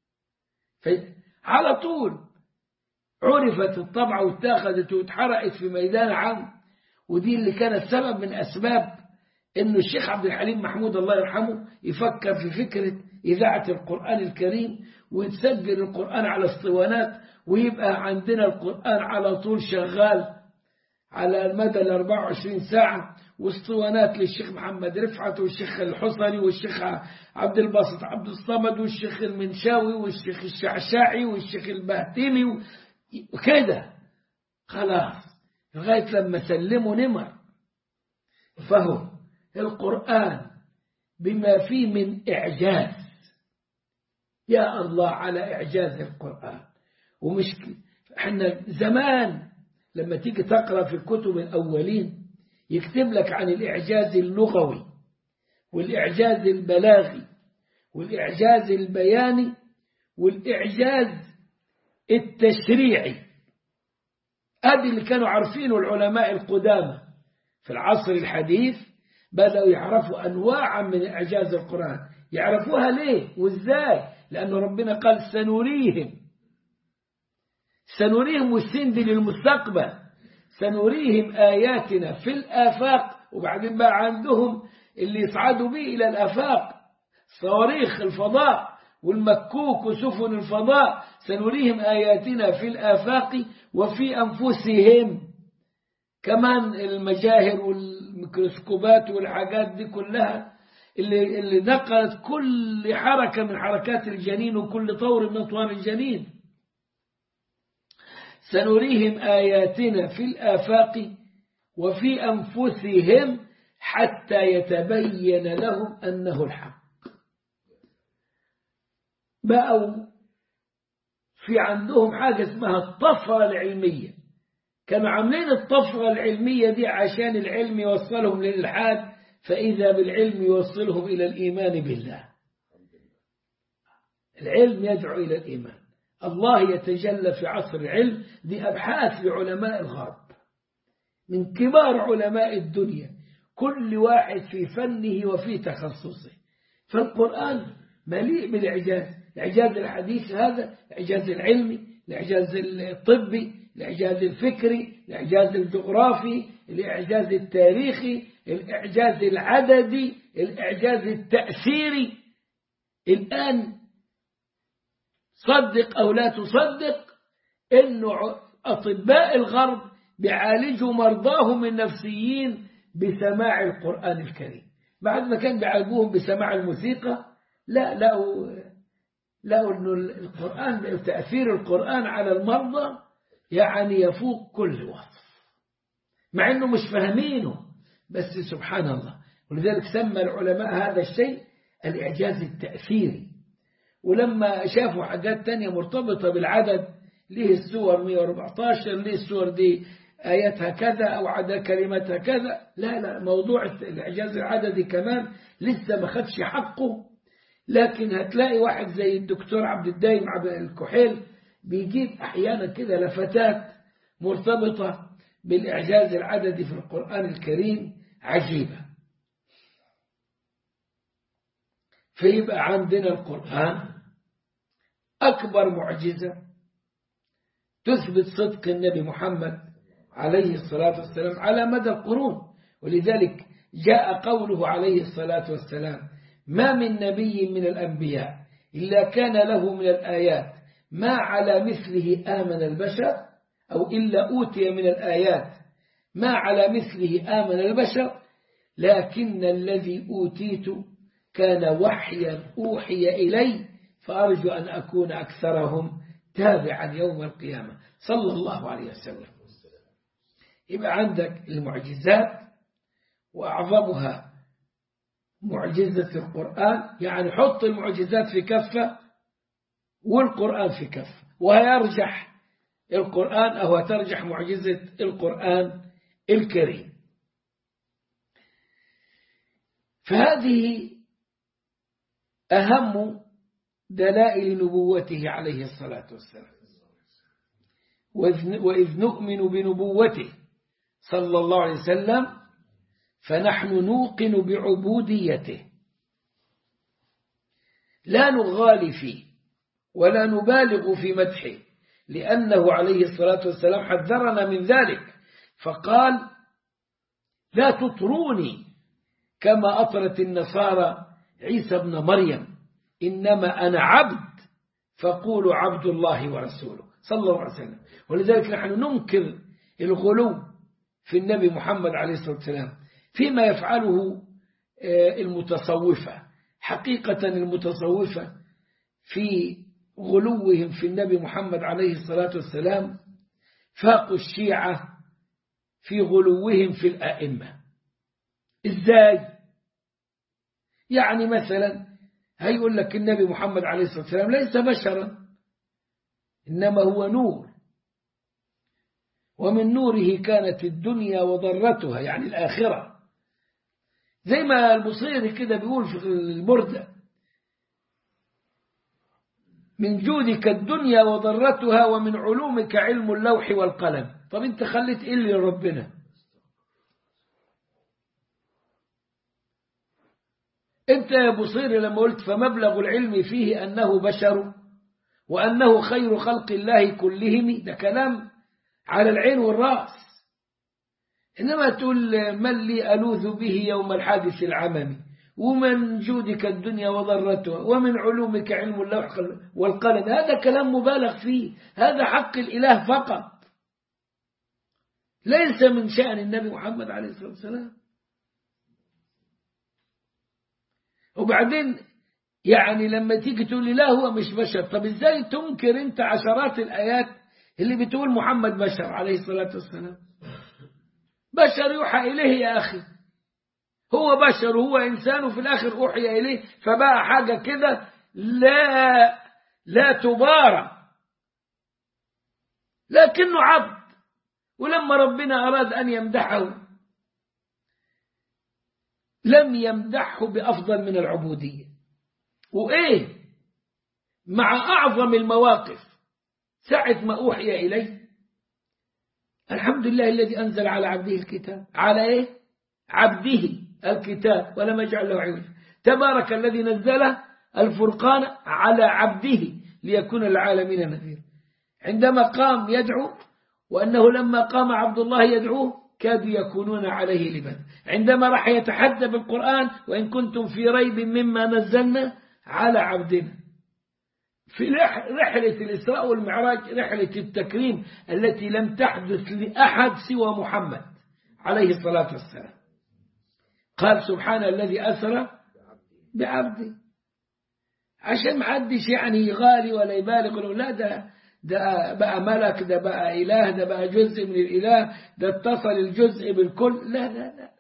على طول عرفت الطبعة واتاخذت واتحرقت في ميدان عام. ودي اللي كانت سبب من أسباب إنه الشيخ عبد الحليم محمود الله يرحمه يفكر في فكرة إذاعة القرآن الكريم ويتسجل القرآن على اسطوانات ويبقى عندنا القرآن على طول شغال على المدى ال أربعة وعشرين ساعة، واسطوانات للشيخ محمد رفعت والشيخ الحصري والشيخ عبد الباسط عبد الصمد والشيخ المنشاوي والشيخ الشعشاعي والشيخ البهتيمي وكده خلاص لغاية لما سلموا نمر. فهو القرآن بما فيه من إعجاز، يا الله على إعجاز القرآن. ومش احنا زمان لما تيجي تقرأ في الكتب الأولين يكتب لك عن الإعجاز اللغوي والإعجاز البلاغي والإعجاز البياني والإعجاز التشريعي. هذه اللي كانوا عارفينه العلماء القدامى. في العصر الحديث بدأوا يعرفوا أنواعا من إعجاز القرآن. يعرفوها ليه وإزاي؟ لأن ربنا قال سنريهم سنريهم والسند للمستقبل، سنريهم آياتنا في الآفاق. وبعدين بقى عندهم اللي يصعدوا به إلى الآفاق صواريخ الفضاء والمكوك وسفن الفضاء. سنريهم آياتنا في الآفاق وفي أنفسهم. كمان المجاهر والميكروسكوبات والحاجات دي كلها اللي, اللي نقلت كل حركة من حركات الجنين وكل طور من أطوار الجنين. سنريهم آياتنا في الآفاق وفي أنفسهم حتى يتبين لهم أنه الحق. بقوا في عندهم حاجة اسمها الطفرة العلمية. كانوا عاملين الطفرة العلمية دي عشان العلم يوصلهم للإلحاد، فإذا بالعلم يوصلهم إلى الإيمان بالله. العلم يدعو إلى الإيمان. الله يتجلى في عصر العلم. دي أبحاث لعلماء الغرب من كبار علماء الدنيا، كل واحد في فنه وفي تخصصه. فالقرآن مليء بالإعجاز، الإعجاز الحديث هذا، الإعجاز العلمي، الإعجاز الطبي، الإعجاز الفكري، الإعجاز الجغرافي، الإعجاز التاريخي، الإعجاز العددي، الإعجاز التأثيري. الآن صدق أو لا تصدق إنه أطباء الغرب بيعالجوا مرضاهم النفسيين بسماع القرآن الكريم، بعد ما كان بيعالجوهم بسماع الموسيقى. لا لقوا لقوا إنه القرآن، تأثير القرآن على المرضى يعني يفوق كل وصف، مع إنه مش فاهمينه، بس سبحان الله. ولذلك سمى العلماء هذا الشيء الإعجاز التأثيري. ولما شافوا حاجات تانية مرتبطة بالعدد، ليه السور مئة وأربعة عشر، ليه السور دي آياتها كذا أو عدد كلماتها كذا، لا لا، موضوع الإعجاز العددي كمان لسه ما خدش حقه. لكن هتلاقي واحد زي الدكتور عبد الدايم عبد الكحيل بيجيب أحيانا كده لفتات مرتبطة بالإعجاز العددي في القرآن الكريم عجيبة. فيبقى عندنا القرآن أكبر معجزة تثبت صدق النبي محمد عليه الصلاة والسلام على مدى القرون. ولذلك جاء قوله عليه الصلاة والسلام: ما من نبي من الأنبياء إلا كان له من الآيات ما على مثله آمن البشر، أو إلا أوتي من الآيات ما على مثله آمن البشر، لكن الذي أوتيت كان وحيا أوحي إلي، فأرجو أن أكون أكثرهم تابعا يوم القيامة، صلى الله عليه وسلم. يبقى عندك المعجزات، وأعظمها معجزة القرآن، يعني حط المعجزات في كفة والقرآن في كفة، وهيرجح القرآن أو هترجح معجزة القرآن الكريم. فهذه أهم دلائل نبوته عليه الصلاة والسلام. وإذ نؤمن بنبوته صلى الله عليه وسلم فنحن نوقن بعبوديته، لا نغالي فيه ولا نبالغ في مدحه، لأنه عليه الصلاة والسلام حذرنا من ذلك، فقال: لا تطروني كما أطرت النصارى عيسى ابن مريم، إنما أنا عبد فقولوا عبد الله ورسوله، صلى الله عليه وسلم. ولذلك نحن ننكر الغلو في النبي محمد عليه الصلاة والسلام فيما يفعله المتصوفة. حقيقة المتصوفة في غلوهم في النبي محمد عليه الصلاة والسلام فاقوا الشيعة في غلوهم في الآئمة. إزاي؟ يعني مثلا هيقول لك النبي محمد عليه الصلاة والسلام ليس بشرا، إنما هو نور، ومن نوره كانت الدنيا وضرتها، يعني الآخرة. زي ما البصيري كده بيقول في البردة: من جودك الدنيا وضرتها، ومن علومك علم اللوح والقلم. طب انت خليت ايه اللي ربنا؟ انت يا بصيري لما قلت فمبلغ العلم فيه أنه بشر وأنه خير خلق الله كلهم، ده كلام على العين والرأس. إنما تقول من لي ألوذ به يوم الحادث العممي، ومن جودك الدنيا وضرتها، ومن علومك علم اللوح والقلم، هذا كلام مبالغ فيه، هذا حق الإله فقط، ليس من شأن النبي محمد عليه الصلاة والسلام. وبعدين يعني لما تيجي تقول لي لا هو مش بشر، طب ازاي تنكر انت عشرات الآيات اللي بتقول محمد بشر عليه الصلاة والسلام؟ بشر يوحى إليه يا أخي، هو بشر، هو إنسان، وفي الآخر أوحي إليه، فبقى حاجة كده لا لا تبارى، لكنه عبد. ولما ربنا أراد أن يمدحه لم يمدحه بأفضل من العبودية. وإيه مع أعظم المواقف ساعة ما أوحي إليه الحمد لله الذي أنزل على عبده الكتاب. على إيه؟ عبده الكتاب ولم يجعل له عوجا. تبارك الذي نزل الفرقان على عبده ليكون العالمين نذيرا. عندما قام يدعو وأنه لما قام عبد الله يدعوه كادوا يكونون عليه لبدا. عندما راح يتحدى بالقرآن وإن كنتم في ريب مما نزلنا على عبدنا. في رحلة الإسراء والمعراج رحلة التكريم التي لم تحدث لأحد سوى محمد عليه الصلاة والسلام. قال سبحان الذي أسرى بعبده، عشان ما حدش يعني يغالي ولا يبالغ، لا ده ده بقى ملك، ده بقى إله، ده بقى جزء من الإله، ده اتصل الجزء بالكل. لا لا لا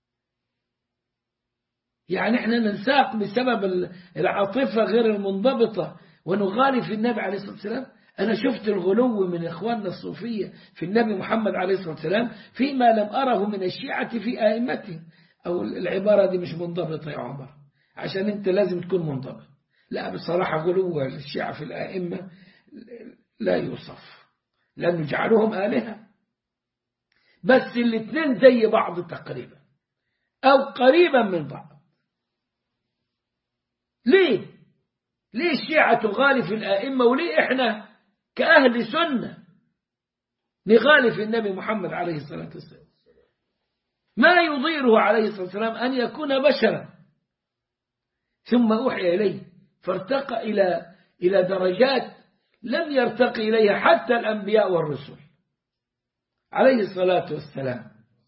يعني احنا ننساق بسبب العاطفة غير المنضبطة ونغالي في النبي عليه الصلاة والسلام. أنا شفت الغلو من إخواننا الصوفية في النبي محمد عليه الصلاة والسلام فيما لم أره من الشيعة في آئمته. أو العبارة دي مش منضبطة يا عمر، عشان أنت لازم تكون منضبط. لا بصراحة غلو الشيعة في الآئمة لا يوصف، لأن نجعلهم آلهة، بس الاثنين زي بعض تقريبا أو قريبا من بعض. ليه؟ ليه الشيعة تغالي في الآئمة وليه إحنا كأهل سنة نغالي في النبي محمد عليه الصلاة والسلام؟ ما يضيره عليه الصلاة والسلام أن يكون بشرا ثم أوحي إليه فارتقى إلى إلى درجات لم يرتقي إليها حتى الأنبياء والرسل عليه الصلاة والسلام.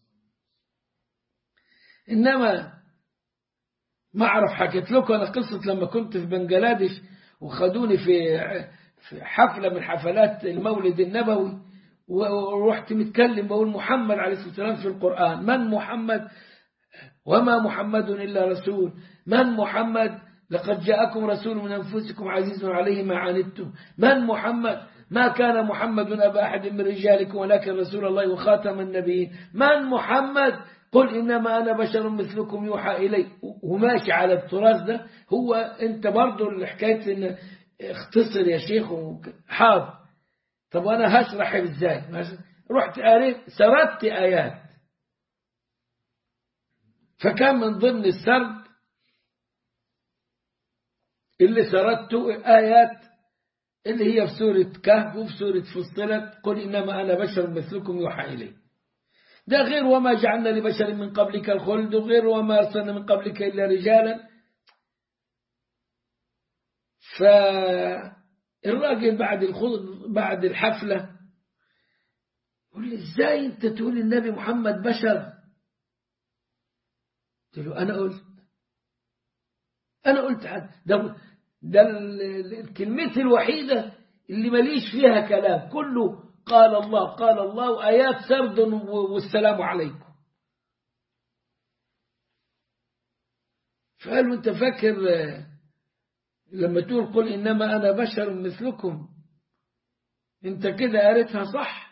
إنما ما أعرف حكيت لكم أنا قصة لما كنت في بنجلاديش وخدوني في في حفلة من حفلات المولد النبوي ورحت متكلم بقول محمد عليه الصلاة والسلام في القرآن. من محمد؟ وما محمد إلا رسول. من محمد؟ لقد جاءكم رسول من أنفسكم عزيز عليه ما عنتم. من محمد؟ ما كان محمد أبا أحد من رجالكم ولكن رسول الله وخاتم النبيين. من محمد؟ قل إنما أنا بشر مثلكم يوحى إلي. وماشي على التراث ده. هو أنت برضو الحكاية إن اختصر يا شيخ حاضر. طب وأنا هشرح إزاي؟ رحت قريت سردت آيات، فكان من ضمن السرد اللي سردته آيات اللي هي في سورة كهف وفي سورة فصلت قل إنما أنا بشر مثلكم يوحى إلي. ده غير وما جعلنا لبشر من قبلك الخلد، وغير وما أرسلنا من قبلك إلا رجالا. فالراجل بعد بعد الحفلة يقول لي إزاي أنت تقول النبي محمد بشر؟ قلت له أنا قلت أنا قلت ده ده الكلمة الوحيدة اللي ماليش فيها كلام، كله قال الله قال الله وآيات سرد والسلام عليكم. فقالوا أنت فاكر لما تقول قل إنما أنا بشر مثلكم أنت كده قريتها صح؟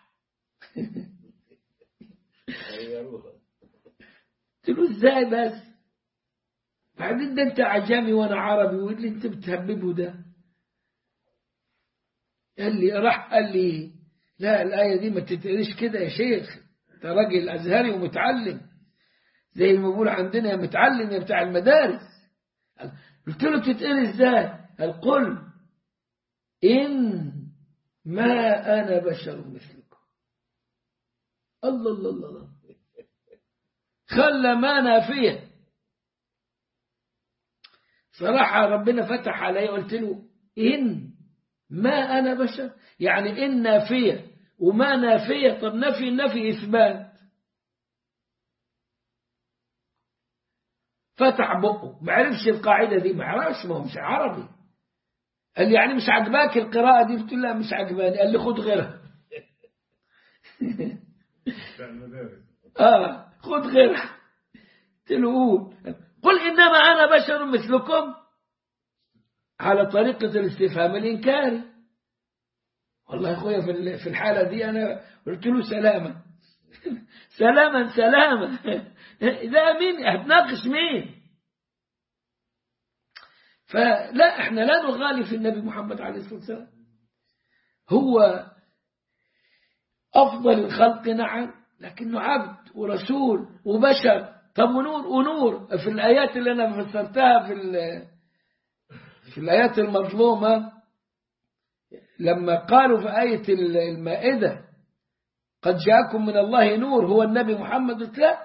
قلت له إزاي بس؟ بعدين ده أنت عجمي وأنا عربي واللي أنت بتهببه ده. قال لي راح قال لي لا الآية دي ما تتقريش كده يا شيخ، أنت راجل أزهري ومتعلم زي ما بقول عندنا يا متعلم يا بتاع المدارس. قلت له تتقري إزاي؟ قال قل إن ما أنا بشر مثلكم. الله الله الله الله خلى ما نافية. صراحة ربنا فتح علي قلت له إن ما أنا بشر، يعني إن نافية وما نافية. طب نفي النفي إثبات. فتح بقه ما عرفش القاعدة دي، ما عرفش، ما هو مش عربي. قال لي يعني مش عجباك القراءة دي؟ قلت له لا مش عجباني. قال لي خد غيرها. آه خد غيرها. قلت له قول قل إنما أنا بشر مثلكم على طريقة الاستفهام الإنكاري. والله يا أخويا في الحالة دي أنا قلت له سلاما سلاما سلاما. ده مين هتناقش مين؟ فلا احنا لا نغالي في النبي محمد عليه الصلاة والسلام، هو أفضل الخلق نعم، لكنه عبد ورسول وبشر. طب ونور ونور في الآيات اللي أنا فسرتها في في الآيات المظلومة لما قالوا في آية المائدة قد جاءكم من الله نور هو النبي محمد، لا،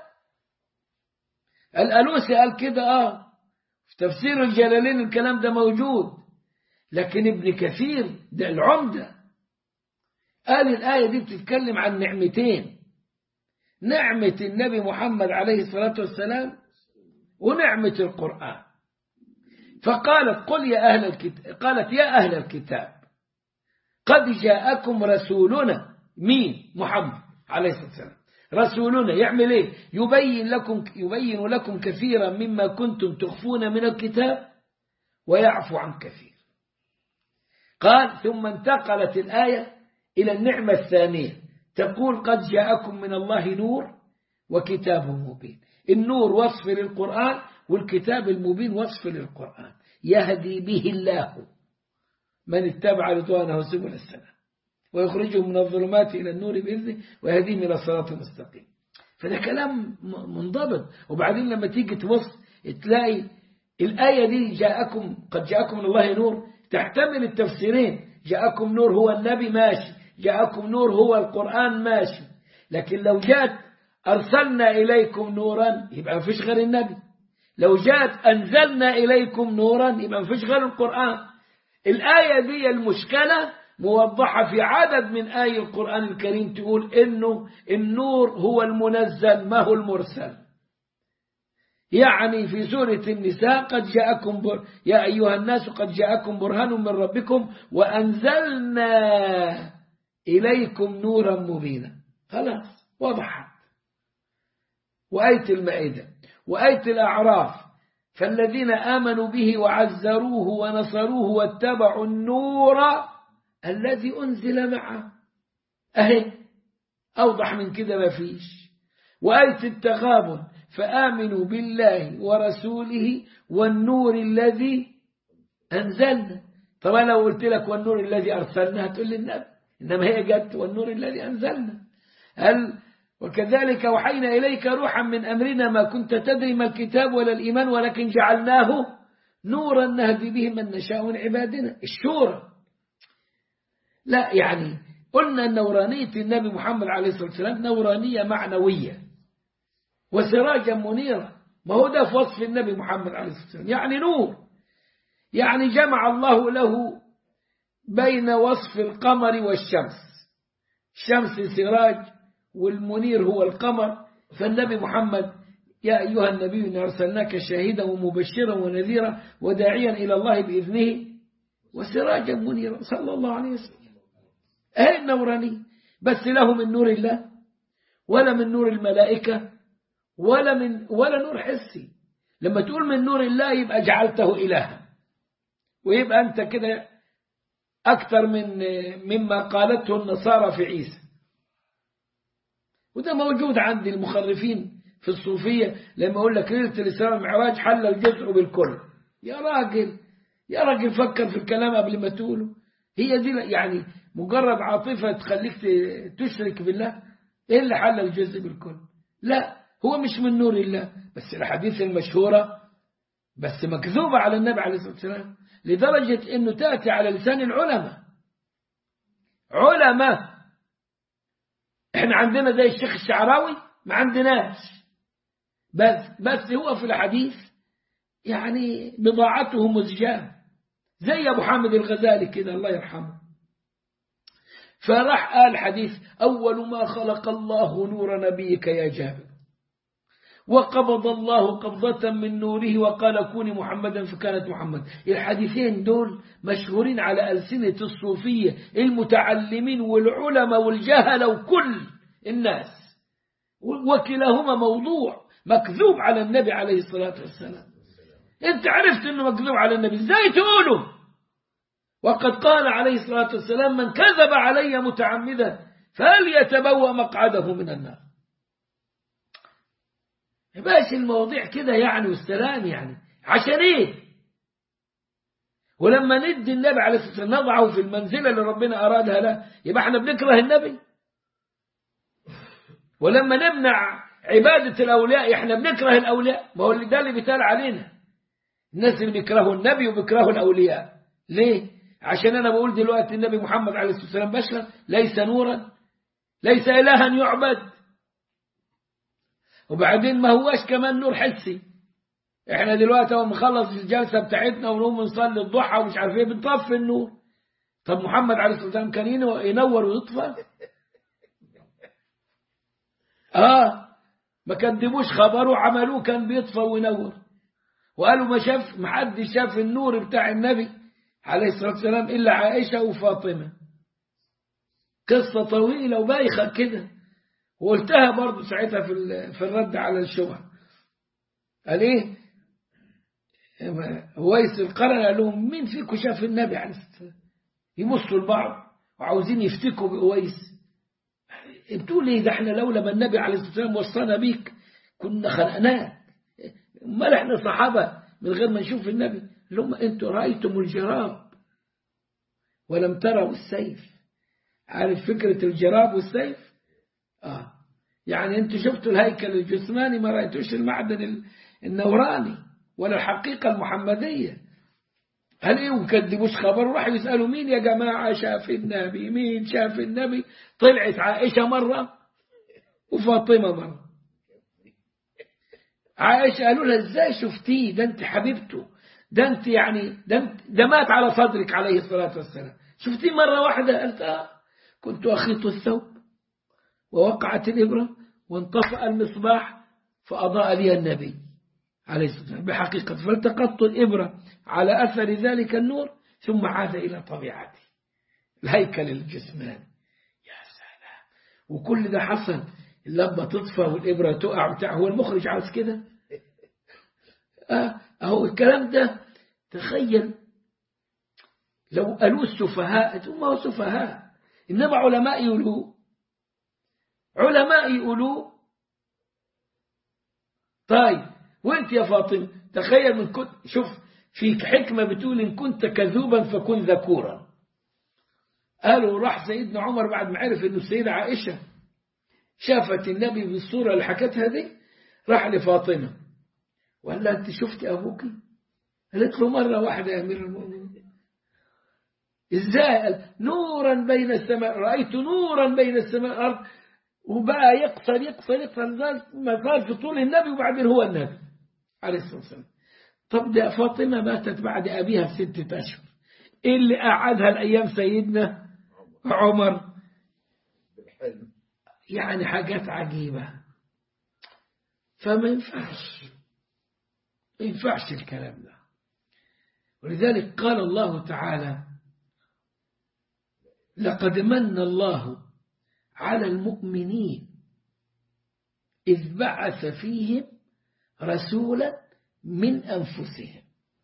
الألوسي قال كده آه في تفسير الجلالين الكلام ده موجود، لكن ابن كثير ده العمدة قال الآية دي بتتكلم عن نعمتين، نعمة النبي محمد عليه الصلاة والسلام ونعمة القرآن. فقالت قل يا أهل الكتاب، قالت يا أهل الكتاب قد جاءكم رسولنا، مين؟ محمد عليه الصلاة والسلام، رسولنا يعمل ايه؟ يبين لكم يبين لكم كثيرا مما كنتم تخفون من الكتاب ويعفو عن كثير. قال ثم انتقلت الآية إلى النعمة الثانية تقول قد جاءكم من الله نور وكتاب مبين. النور وصف للقرآن والكتاب المبين وصف للقرآن، يهدي به الله من اتبع رضوانه سبل السلام ويخرجهم من الظلمات إلى النور بإذنه ويهديهم إلى صراط مستقيم. فده كلام منضبط. وبعدين لما تيجي تبص تلاقي الآية دي جاءكم قد جاءكم من الله نور تحتمل التفسيرين، جاءكم نور هو النبي ماشي، جاءكم نور هو القرآن ماشي، لكن لو جاءت أرسلنا إليكم نورا يبقى ما فيش غير النبي، لو جاءت أنزلنا إليكم نورا يبقى ما فيش غير القرآن. الآية دي المشكلة موضحة في عدد من آي القرآن الكريم تقول إنه النور هو المنزل ما هو المرسل. يعني في سورة النساء قد جاءكم بر... يا أيها الناس قد جاءكم برهان من ربكم وأنزلنا إليكم نورا مبينا، خلاص وضحت. وآية المائدة وآية الأعراف فالذين آمنوا به وعزروه ونصروه واتبعوا النور الذي أنزل معه، أهي أوضح من كده ما فيش. وآية التغابن فآمنوا بالله ورسوله والنور الذي أنزلنا. طبعا لو قلت لك والنور الذي أرسلنا هتقول لي النبي، إنما هي جت والنور الذي أنزلنا. هل وكذلك وحينا إليك روحا من أمرنا ما كنت تدري ما الكتاب ولا الإيمان ولكن جعلناه نورا نهدي به من نشاء من عبادنا. الشورى لا، يعني قلنا نورانية النبي محمد عليه الصلاة والسلام نورانية معنوية وسراجا منيرا، ما هو ده في وصف النبي محمد عليه الصلاة والسلام، يعني نور، يعني جمع الله له بين وصف القمر والشمس، الشمس سراج والمنير هو القمر. فالنبي محمد يا أيها النبي إنا أرسلناك شاهدا ومبشرا ونذيرا وداعيا إلى الله بإذنه وسراجا منيرا صلى الله عليه وسلم. أهي النوراني، بس له من نور الله ولا من نور الملائكة ولا من ولا نور حسي. لما تقول من نور الله يبقى جعلته إلها، ويبقى أنت كده أكثر من مما قالته النصارى في عيسى. وده موجود عند المخرفين في الصوفية لما يقول لك ليلة الإسراء والمعراج حل الجزء بالكل. يا راجل يا راجل فكر في الكلام قبل ما تقوله. هي دي يعني مجرد عاطفة تخليك تشرك بالله؟ إيه اللي حل الجزء بالكل؟ لا، هو مش من نور الله، بس الحديث المشهورة بس مكذوبة على النبي عليه الصلاة والسلام لدرجة أنه تأتي على لسان العلماء. علماء احنا عندنا زي الشيخ الشعراوي ما عندناش، بس بس هو في الحديث يعني بضاعته مزجاة زي أبو حامد الغزالي كده الله يرحمه. فراح قال حديث أول ما خلق الله نور نبيك يا جابر وقبض الله قبضة من نوره وقال كوني محمدا فكانت محمد. الحديثين دول مشهورين على ألسنة الصوفية المتعلمين والعلماء والجهلة وكل الناس، وكلاهما موضوع مكذوب على النبي عليه الصلاة والسلام. انت عرفت انه مكذوب على النبي ازاي تقوله؟ وقد قال عليه الصلاة والسلام من كذب علي متعمدا فليتبوأ مقعده من النار. باش المواضيع كده يعني والسلام، يعني عشان ايه؟ ولما ندي النبي عليه الصلاة والسلام نضعه في المنزلة اللي ربنا أرادها له يبقى احنا بنكره النبي. ولما نمنع عبادة الأولياء احنا بنكره الأولياء. ما هو اللي ده اللي بيتقال علينا الناس اللي بيكرهوا النبي وبيكرهوا الأولياء. ليه؟ عشان أنا بقول دلوقتي النبي محمد عليه الصلاة والسلام بشر ليس نورا ليس إلها يعبد، وبعدين ما هواش كمان نور حسي. احنا دلوقتي اول نخلص الجلسة بتاعتنا ونقوم نصلي الضحى ومش عارف ايه بنطفي النور. طب محمد عليه الصلاة والسلام كان ينور ويطفى؟ اه ما كدبوش خبره عملوه كان بيطفى وينور. وقالوا ما شاف ما حد شاف النور بتاع النبي عليه الصلاة والسلام إلا عائشة وفاطمة. قصة طويلة وبايخة كده، وقلتها برضو ساعتها في في الرد على الشبهة. قال ايه هويس القرن قال لهم مين فيكم شاف النبي عليه الصلاة والسلام؟ يمصوا البعض وعاوزين يفتكوا بأويس. بتقول ايه ده احنا لولا ما النبي عليه الصلاة والسلام وصانا بيك كنا خلقناك. امال احنا صحابة من غير ما نشوف النبي؟ لهم انتوا رأيتم الجراب ولم تروا السيف. عارف فكرة الجراب والسيف؟ اه يعني انتوا شفتوا الهيكل الجسماني ما رأيتوش المعدن النوراني ولا الحقيقة المحمدية. هل ايه وكذبوش خبر وراحوا يسألوا مين يا جماعة شاف النبي؟ مين شاف النبي؟ طلعت عائشة مرة وفاطمة مرة. عائشة قالوا لها ازاي شفتيه؟ ده انت حبيبته، ده انت يعني ده, انت ده مات على صدرك عليه الصلاة والسلام. شفتيه مرة واحدة؟ قالت اه كنت أخيط الثوب ووقعت الإبرة وانطفأ المصباح فأضاء لي النبي عليه الصلاة والسلام بحقيقة، فالتقطت الإبرة على أثر ذلك النور ثم عاد إلى طبيعته الهيكل الجسماني. يا سلام. وكل ده حصل اللمبة تطفى والإبرة تقع بتاع. هو المخرج عاوز كده؟ آه أهو الكلام ده. تخيل لو قالوا السفهاء ثم هو سفهاء، إنما علماء يقولوا علماء يقولوا. طيب وانت يا فاطمة تخيل من كنت شوف فيك حكمة بتقول إن كنت كذوبا فكن ذكورا. قالوا راح سيدنا عمر بعد ما عرف إنه السيدة عائشة شافت النبي بالصورة اللي حكتها دي راح لفاطمة وقال لها أنت شفت أبوك؟ قالت له مرة واحدة يا أمير المؤمنين. إزاي؟ نورا بين السماء، رأيت نورا بين السماء والأرض. وبقى يقصر يقصر يقصر ما صار في طول النبي وبعدين هو النبي عليه الصلاة والسلام. طب ده فاطمة ماتت بعد أبيها ستة أشهر. إيه اللي قعدها الأيام سيدنا عمر؟ يعني حاجات عجيبة. فما ينفعش ما ينفعش الكلام ده. ولذلك قال الله تعالى لقد من الله على المؤمنين إذ بعث فيهم رسولا من أنفسهم.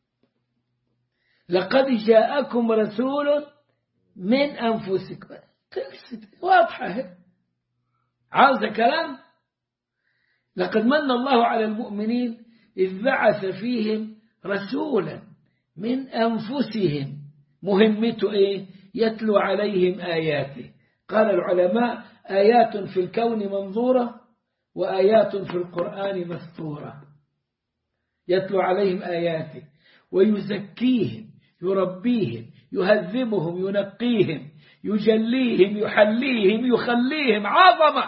لقد جاءكم رسول من أنفسكم. واضحة عاوزة كلام. لقد من الله على المؤمنين إذ بعث فيهم رسولا من أنفسهم. مهمته إيه؟ يتلو عليهم آياته. قال العلماء آيات في الكون منظورة وآيات في القرآن مسطورة. يتلو عليهم آياته ويزكيهم يربيهم يهذبهم ينقيهم يجليهم يحليهم يخليهم. عظمة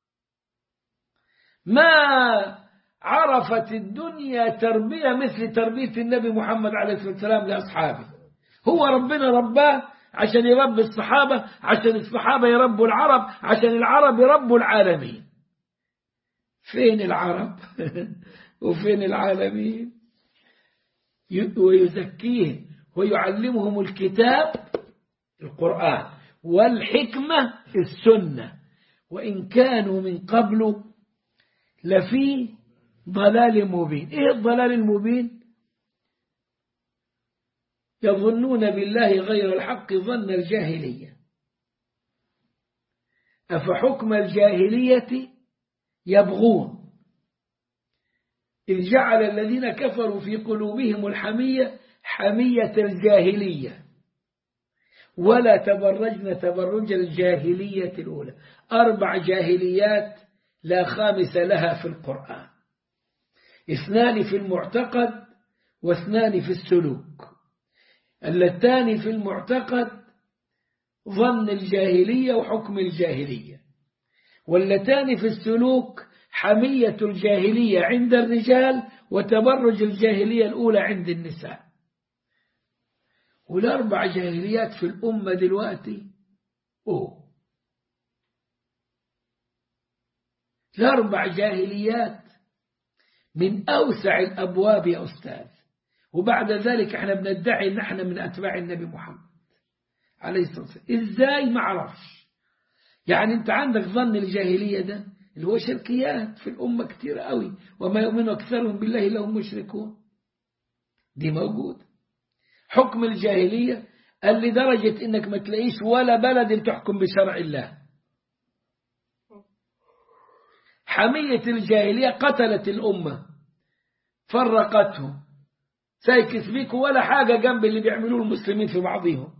ما عرفت الدنيا تربية مثل تربية النبي محمد عليه الصلاة والسلام لأصحابه. هو ربنا رباه عشان يربي الصحابة، عشان الصحابة يربوا العرب، عشان العرب يربوا العالمين. فين العرب وفين العالمين؟ ويزكيهم ويعلمهم الكتاب القرآن والحكمة السنة وإن كانوا من قبل لفي ضلال مبين. إيه الضلال المبين؟ يظنون بالله غير الحق ظن الجاهلية أفحكم الجاهلية يبغون إذ جعل الذين كفروا في قلوبهم الحمية حمية الجاهلية، ولا تبرجن تبرج الجاهلية الأولى. أربع جاهليات لا خامس لها في القرآن، اثنان في المعتقد واثنان في السلوك. اللتان في المعتقد ظن الجاهلية وحكم الجاهلية، واللتان في السلوك حمية الجاهلية عند الرجال وتبرج الجاهلية الأولى عند النساء. والأربع جاهليات في الأمة دلوقتي أوه الأربع جاهليات من أوسع الأبواب يا أستاذ. وبعد ذلك احنا بندعي ان احنا من أتباع النبي محمد عليه الصلاة والسلام. إزاي؟ ما عرفش. يعني انت عندك ظن الجاهلية ده اللي هو شركيات في الأمة كتير قوي، وما يؤمن أكثرهم بالله إلا هم مشركون، دي موجود. حكم الجاهلية اللي درجة انك ما تلاقيش ولا بلد تحكم بشرع الله. حمية الجاهلية قتلت الأمة، فرقتهم، سايكس بيكوا ولا حاجة جنب اللي بيعملوه المسلمين في بعضهم.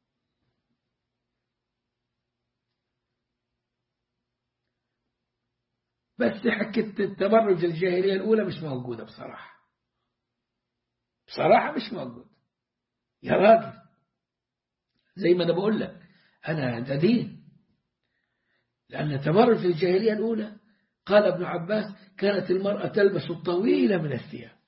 بس حكت التبرج الجاهلية الأولى مش موجودة بصراحة، بصراحة مش موجودة يا راجل. زي ما أنا بقول لك أنا ده دين، لأن تبرج الجاهلية الأولى قال ابن عباس كانت المرأة تلبس الطويلة من الثياب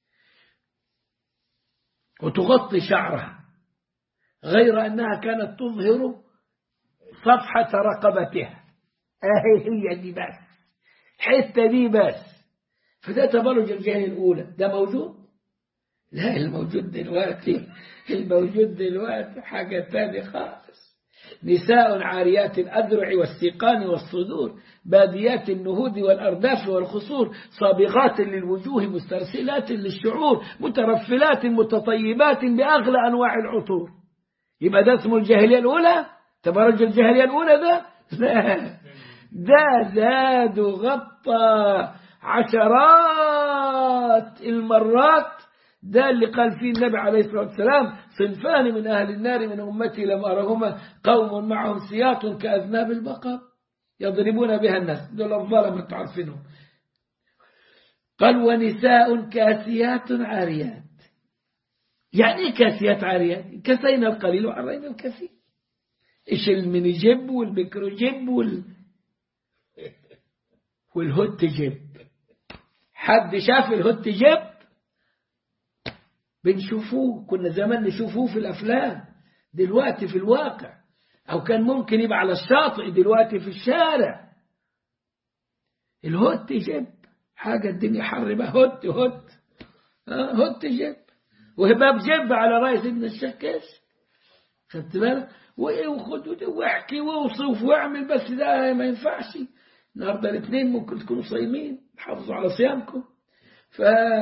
وتغطي شعرها، غير أنها كانت تظهر صفحة رقبتها. أهي هي دي بس، حتة دي بس. فده تبرج الجاهلية الأولى، ده موجود؟ لا، الموجود دلوقتي الموجود دلوقتي حاجة تانية خالص. نساء عاريات الأذرع والسيقان والصدور، باديات النهود والأرداف والخصور، صابغات للوجوه مسترسلات للشعور، مترفلات متطيبات بأغلى أنواع العطور. يبقى ده اسمه الجاهلية الأولى؟ تبرج الجاهلية الأولى ده؟ لا، ده زاد وغطى عشرات المرات. ده اللي قال فيه النبي عليه الصلاة والسلام صنفان من أهل النار من أمتي لم أرهما، قوم معهم سياط كأذناب البقر يضربون بها الناس، دول الظلمة تعرفينهم. قال ونساء كاسيات عاريات. يعني ايه كاسيات عاريات؟ كسينا القليل وعرينا الكثير. ايش الميني جيب والبكرو جيب وال... والهوت جيب؟ حد شاف الهوت جيب؟ بنشوفوه، كنا زمان نشوفوه في الأفلام، دلوقتي في الواقع، أو كان ممكن يبقى على الشاطئ، دلوقتي في الشارع. الهوت جيب حاجة الدنيا حر بقى، هوت هوت آه هوت جيب، وهباب جيب على رأس ابن الشكاش. خدت بالك؟ وخد واحكي ووصف واعمل، بس ده ما ينفعش. النهارده الاثنين ممكن تكونوا صايمين، حافظوا على صيامكم. ف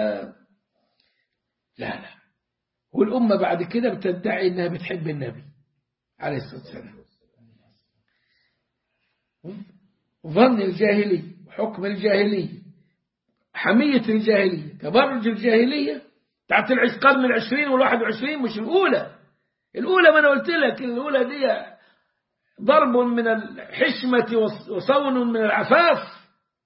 لا لا، والأمة بعد كده بتدعي إنها بتحب النبي عليه الصلاة والسلام. ظن الجاهلي، حكم الجاهلية، حمية الجاهلية، تبرج الجاهلية بتاعت القرن العشرين والواحد وعشرين، مش الأولى. الأولى ما أنا قلت لك الأولى دي ضرب من الحشمة وصون من العفاف،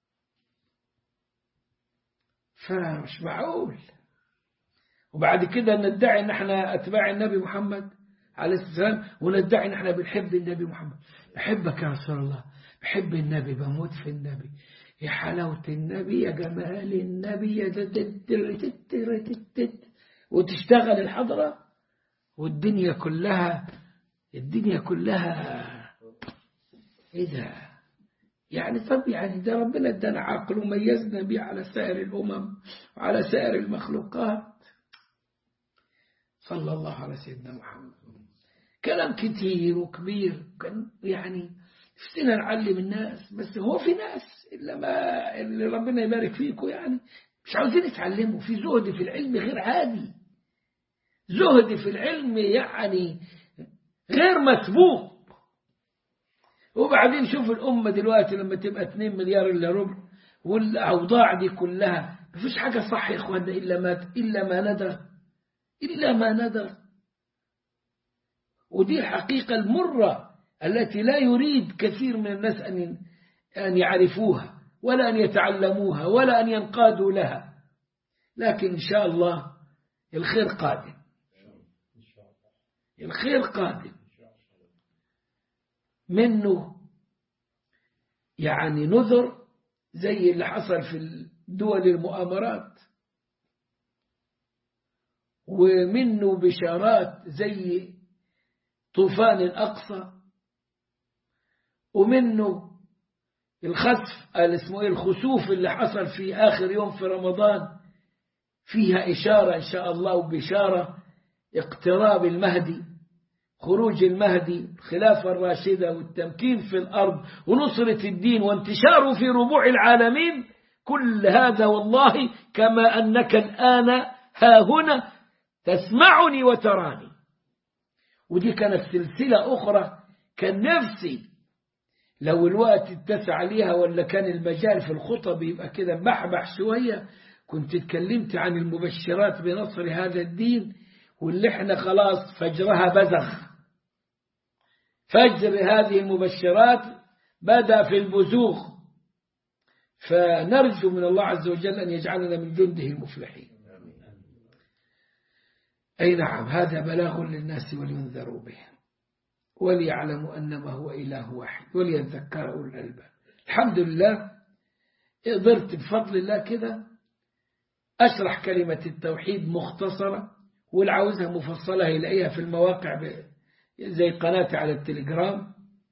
فمش معقول. وبعد كده ندعي ان احنا اتباع النبي محمد عليه الصلاة والسلام، وندعي ان احنا بنحب النبي محمد. بحبك يا رسول الله، بحب النبي، بموت في النبي، يا حلاوة النبي، يا جمال النبي، يا وتشتغل الحضرة والدنيا كلها، الدنيا كلها ايه ده يعني؟ طب يعني ده ربنا ادانا عقل وميزنا بيه على سائر الامم وعلى سائر المخلوقات. صلى الله على سيدنا محمد. كلام كتير وكبير، كان يعني نفسنا نعلم الناس، بس هو في ناس إلا ما اللي ربنا يبارك فيكم يعني مش عاوزين يتعلموا. في زهد في العلم غير عادي، زهد في العلم يعني غير مسبوق. وبعدين شوف الأمة دلوقتي لما تبقى اثنين مليار إلا ربع، والأوضاع دي كلها مفيش حاجة صح يا إخواننا إلا ما إلا ما ندر. إلا ما ندر. ودي الحقيقة المرة التي لا يريد كثير من الناس أن أن يعرفوها ولا أن يتعلموها ولا أن ينقادوا لها، لكن إن شاء الله الخير قادم، الخير قادم منه. يعني نذر زي اللي حصل في الدول المؤامرات، ومنه بشارات زي طوفان الأقصى، ومنه الخسف اسمه الخسوف اللي حصل في آخر يوم في رمضان، فيها إشارة إن شاء الله وبشارة اقتراب المهدي، خروج المهدي، الخلافة الراشدة والتمكين في الأرض ونصرة الدين وانتشاره في ربوع العالمين. كل هذا والله كما أنك الآن ها هنا تسمعني وتراني. ودي كانت سلسلة أخرى كان نفسي لو الوقت اتسع ليها ولا كان المجال في الخطب يبقى كده بحبح شوية، كنت اتكلمت عن المبشرات بنصر هذا الدين، واللي احنا خلاص فجرها بزغ. فجر هذه المبشرات بدأ في البزوغ، فنرجو من الله عز وجل أن يجعلنا من جنده المفلحين. أي نعم، هذا بلاغ للناس ولينذروا به وليعلموا أنما هو إله واحد وليذكر أولو الألباب. الحمد لله قدرت بفضل الله كده أشرح كلمة التوحيد مختصرة، والعاوزها مفصلة يلاقيها في المواقع زي قناتي على التليجرام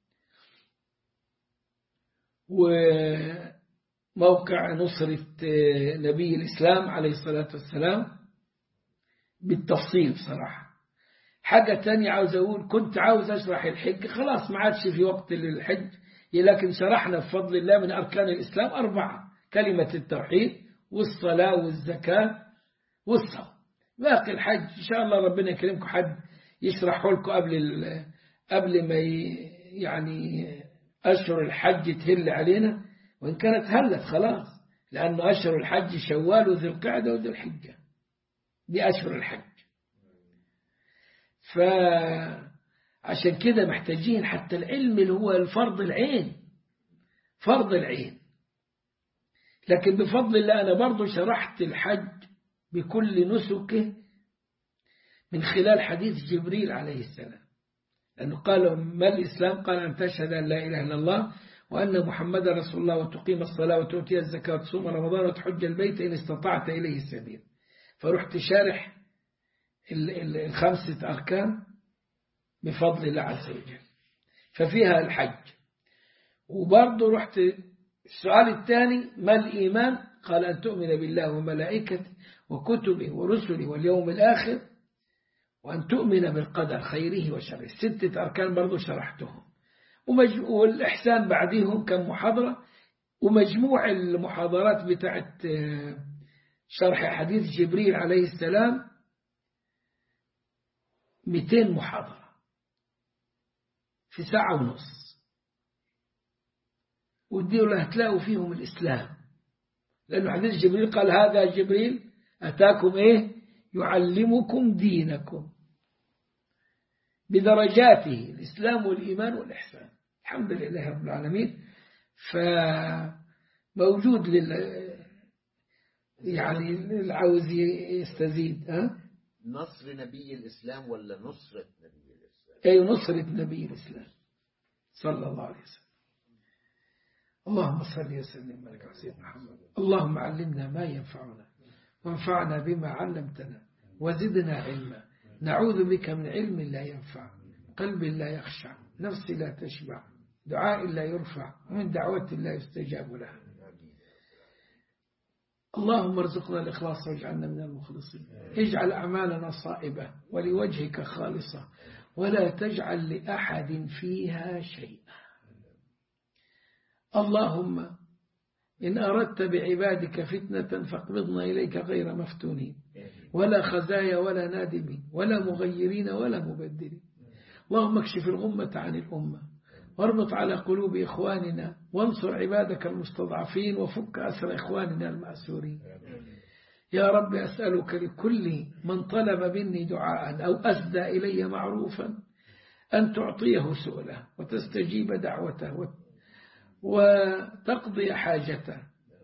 وموقع نصرة نبي الإسلام عليه الصلاة والسلام بالتفصيل. بصراحة حاجة تانية عاوز أقول، كنت عاوز أشرح الحج، خلاص ما عادش في وقت للحج، لكن شرحنا بفضل الله من أركان الإسلام أربعة: كلمة التوحيد والصلاة والزكاة والصوم. باقي الحج إن شاء الله ربنا يكرمكم حد يشرحه لكم قبل قبل ما يعني أشهر الحج تهل علينا، وإن كانت هلت خلاص، لأن أشهر الحج شوال وذي القعدة وذي الحجة، دي أشهر الحج. فعشان كده محتاجين حتى العلم اللي هو الفرض العين، فرض العين. لكن بفضل الله أنا برضو شرحت الحج بكل نسكه من خلال حديث جبريل عليه السلام، لأنه قال ما الإسلام؟ قال أن تشهد أن لا إله إلا الله وأن محمد رسول الله وتقيم الصلاة وتؤتي الزكاة وتصوم رمضان وتحج البيت إن استطعت إليه السبيل. فرحت شارح الخمسة أركان بفضل الله عز وجل، ففيها الحج. وبرضه رحت السؤال الثاني ما الإيمان؟ قال أن تؤمن بالله وملائكته وكتبه ورسله واليوم الآخر وأن تؤمن بالقدر خيره وشره. ستة أركان برضو شرحتهم، والإحسان بعدهم كم محاضرة، ومجموع المحاضرات بتاعت شرح حديث جبريل عليه السلام مئتين محاضرة في ساعة ونص، وديوا هتلاقوا فيهم الإسلام، لأنه حديث جبريل قال هذا جبريل أتاكم إيه يعلمكم دينكم بدرجاته، الإسلام والإيمان والإحسان. الحمد لله رب العالمين. فموجود لل يعني العاوز يستزيد. ها نصر نبي الإسلام ولا نصرة نبي الإسلام؟ أي نصرة نبي الإسلام صلى الله عليه وسلم. اللهم صل وسلم على سيدنا محمد. اللهم علمنا ما ينفعنا وانفعنا بما علمتنا وزدنا علما. نعوذ بك من علم لا ينفع، قلب لا يخشع، نفس لا تشبع، دعاء لا يرفع، ومن دعوة لا يستجاب لها. اللهم ارزقنا الإخلاص واجعلنا من المخلصين. اجعل أعمالنا صائبة ولوجهك خالصة، ولا تجعل لأحد فيها شيئا. اللهم إن أردت بعبادك فتنة فاقبضنا إليك غير مفتونين، ولا خزايا ولا نادمين ولا مغيرين ولا مبدلين. اللهم اكشف الغمة عن الأمة، واربط على قلوب إخواننا، وانصر عبادك المستضعفين، وفك أسر إخواننا المأسورين. يا رب أسألك لكل من طلب مني دعاء أو أسدى إلي معروفا أن تعطيه سؤله وتستجيب دعوته وتقضي حاجته.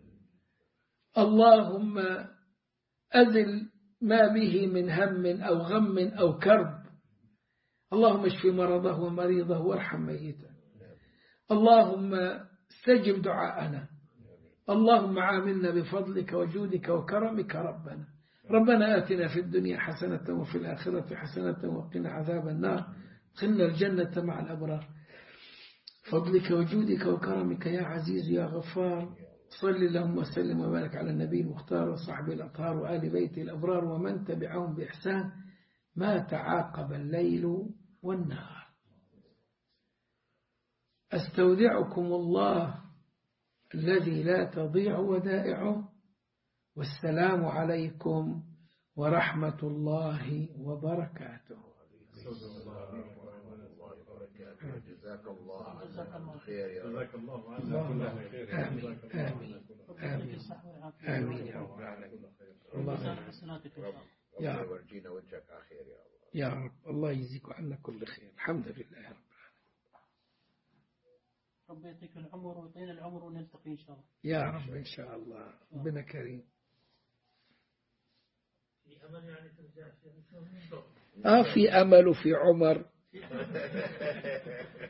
اللهم أزل ما به من هم أو غم أو كرب. اللهم اشف مرضه ومريضه وارحم ميته. اللهم استجب دعاءنا. اللهم عاملنا بفضلك وجودك وكرمك ربنا. ربنا آتنا في الدنيا حسنة وفي الآخرة حسنة وقنا عذاب النار. ادخلنا الجنة مع الأبرار. فضلك وجودك وكرمك يا عزيز يا غفار. صل اللهم وسلم وبارك على النبي المختار وصحبه الأطهار وآل بيته الأبرار ومن تبعهم بإحسان ما تعاقب الليل والنهار. أستودعكم الله الذي لا تضيع ودائعه. والسلام عليكم ورحمة الله وبركاته. جزاك الله خير يا رب. جزاك الله عنك. آمين آمين آمين آمين يا رب العالمين. الله يا رب يورجينا وجهك على خير يا الله. يا رب الله يجزيك عنا كل خير. الحمد لله رب رب يعطيك العمر ويعطينا العمر ونلتقي إن شاء الله. يا رب إن شاء الله. ربنا كريم. في أمل يعني ترجع آه في أمل وفي عمر.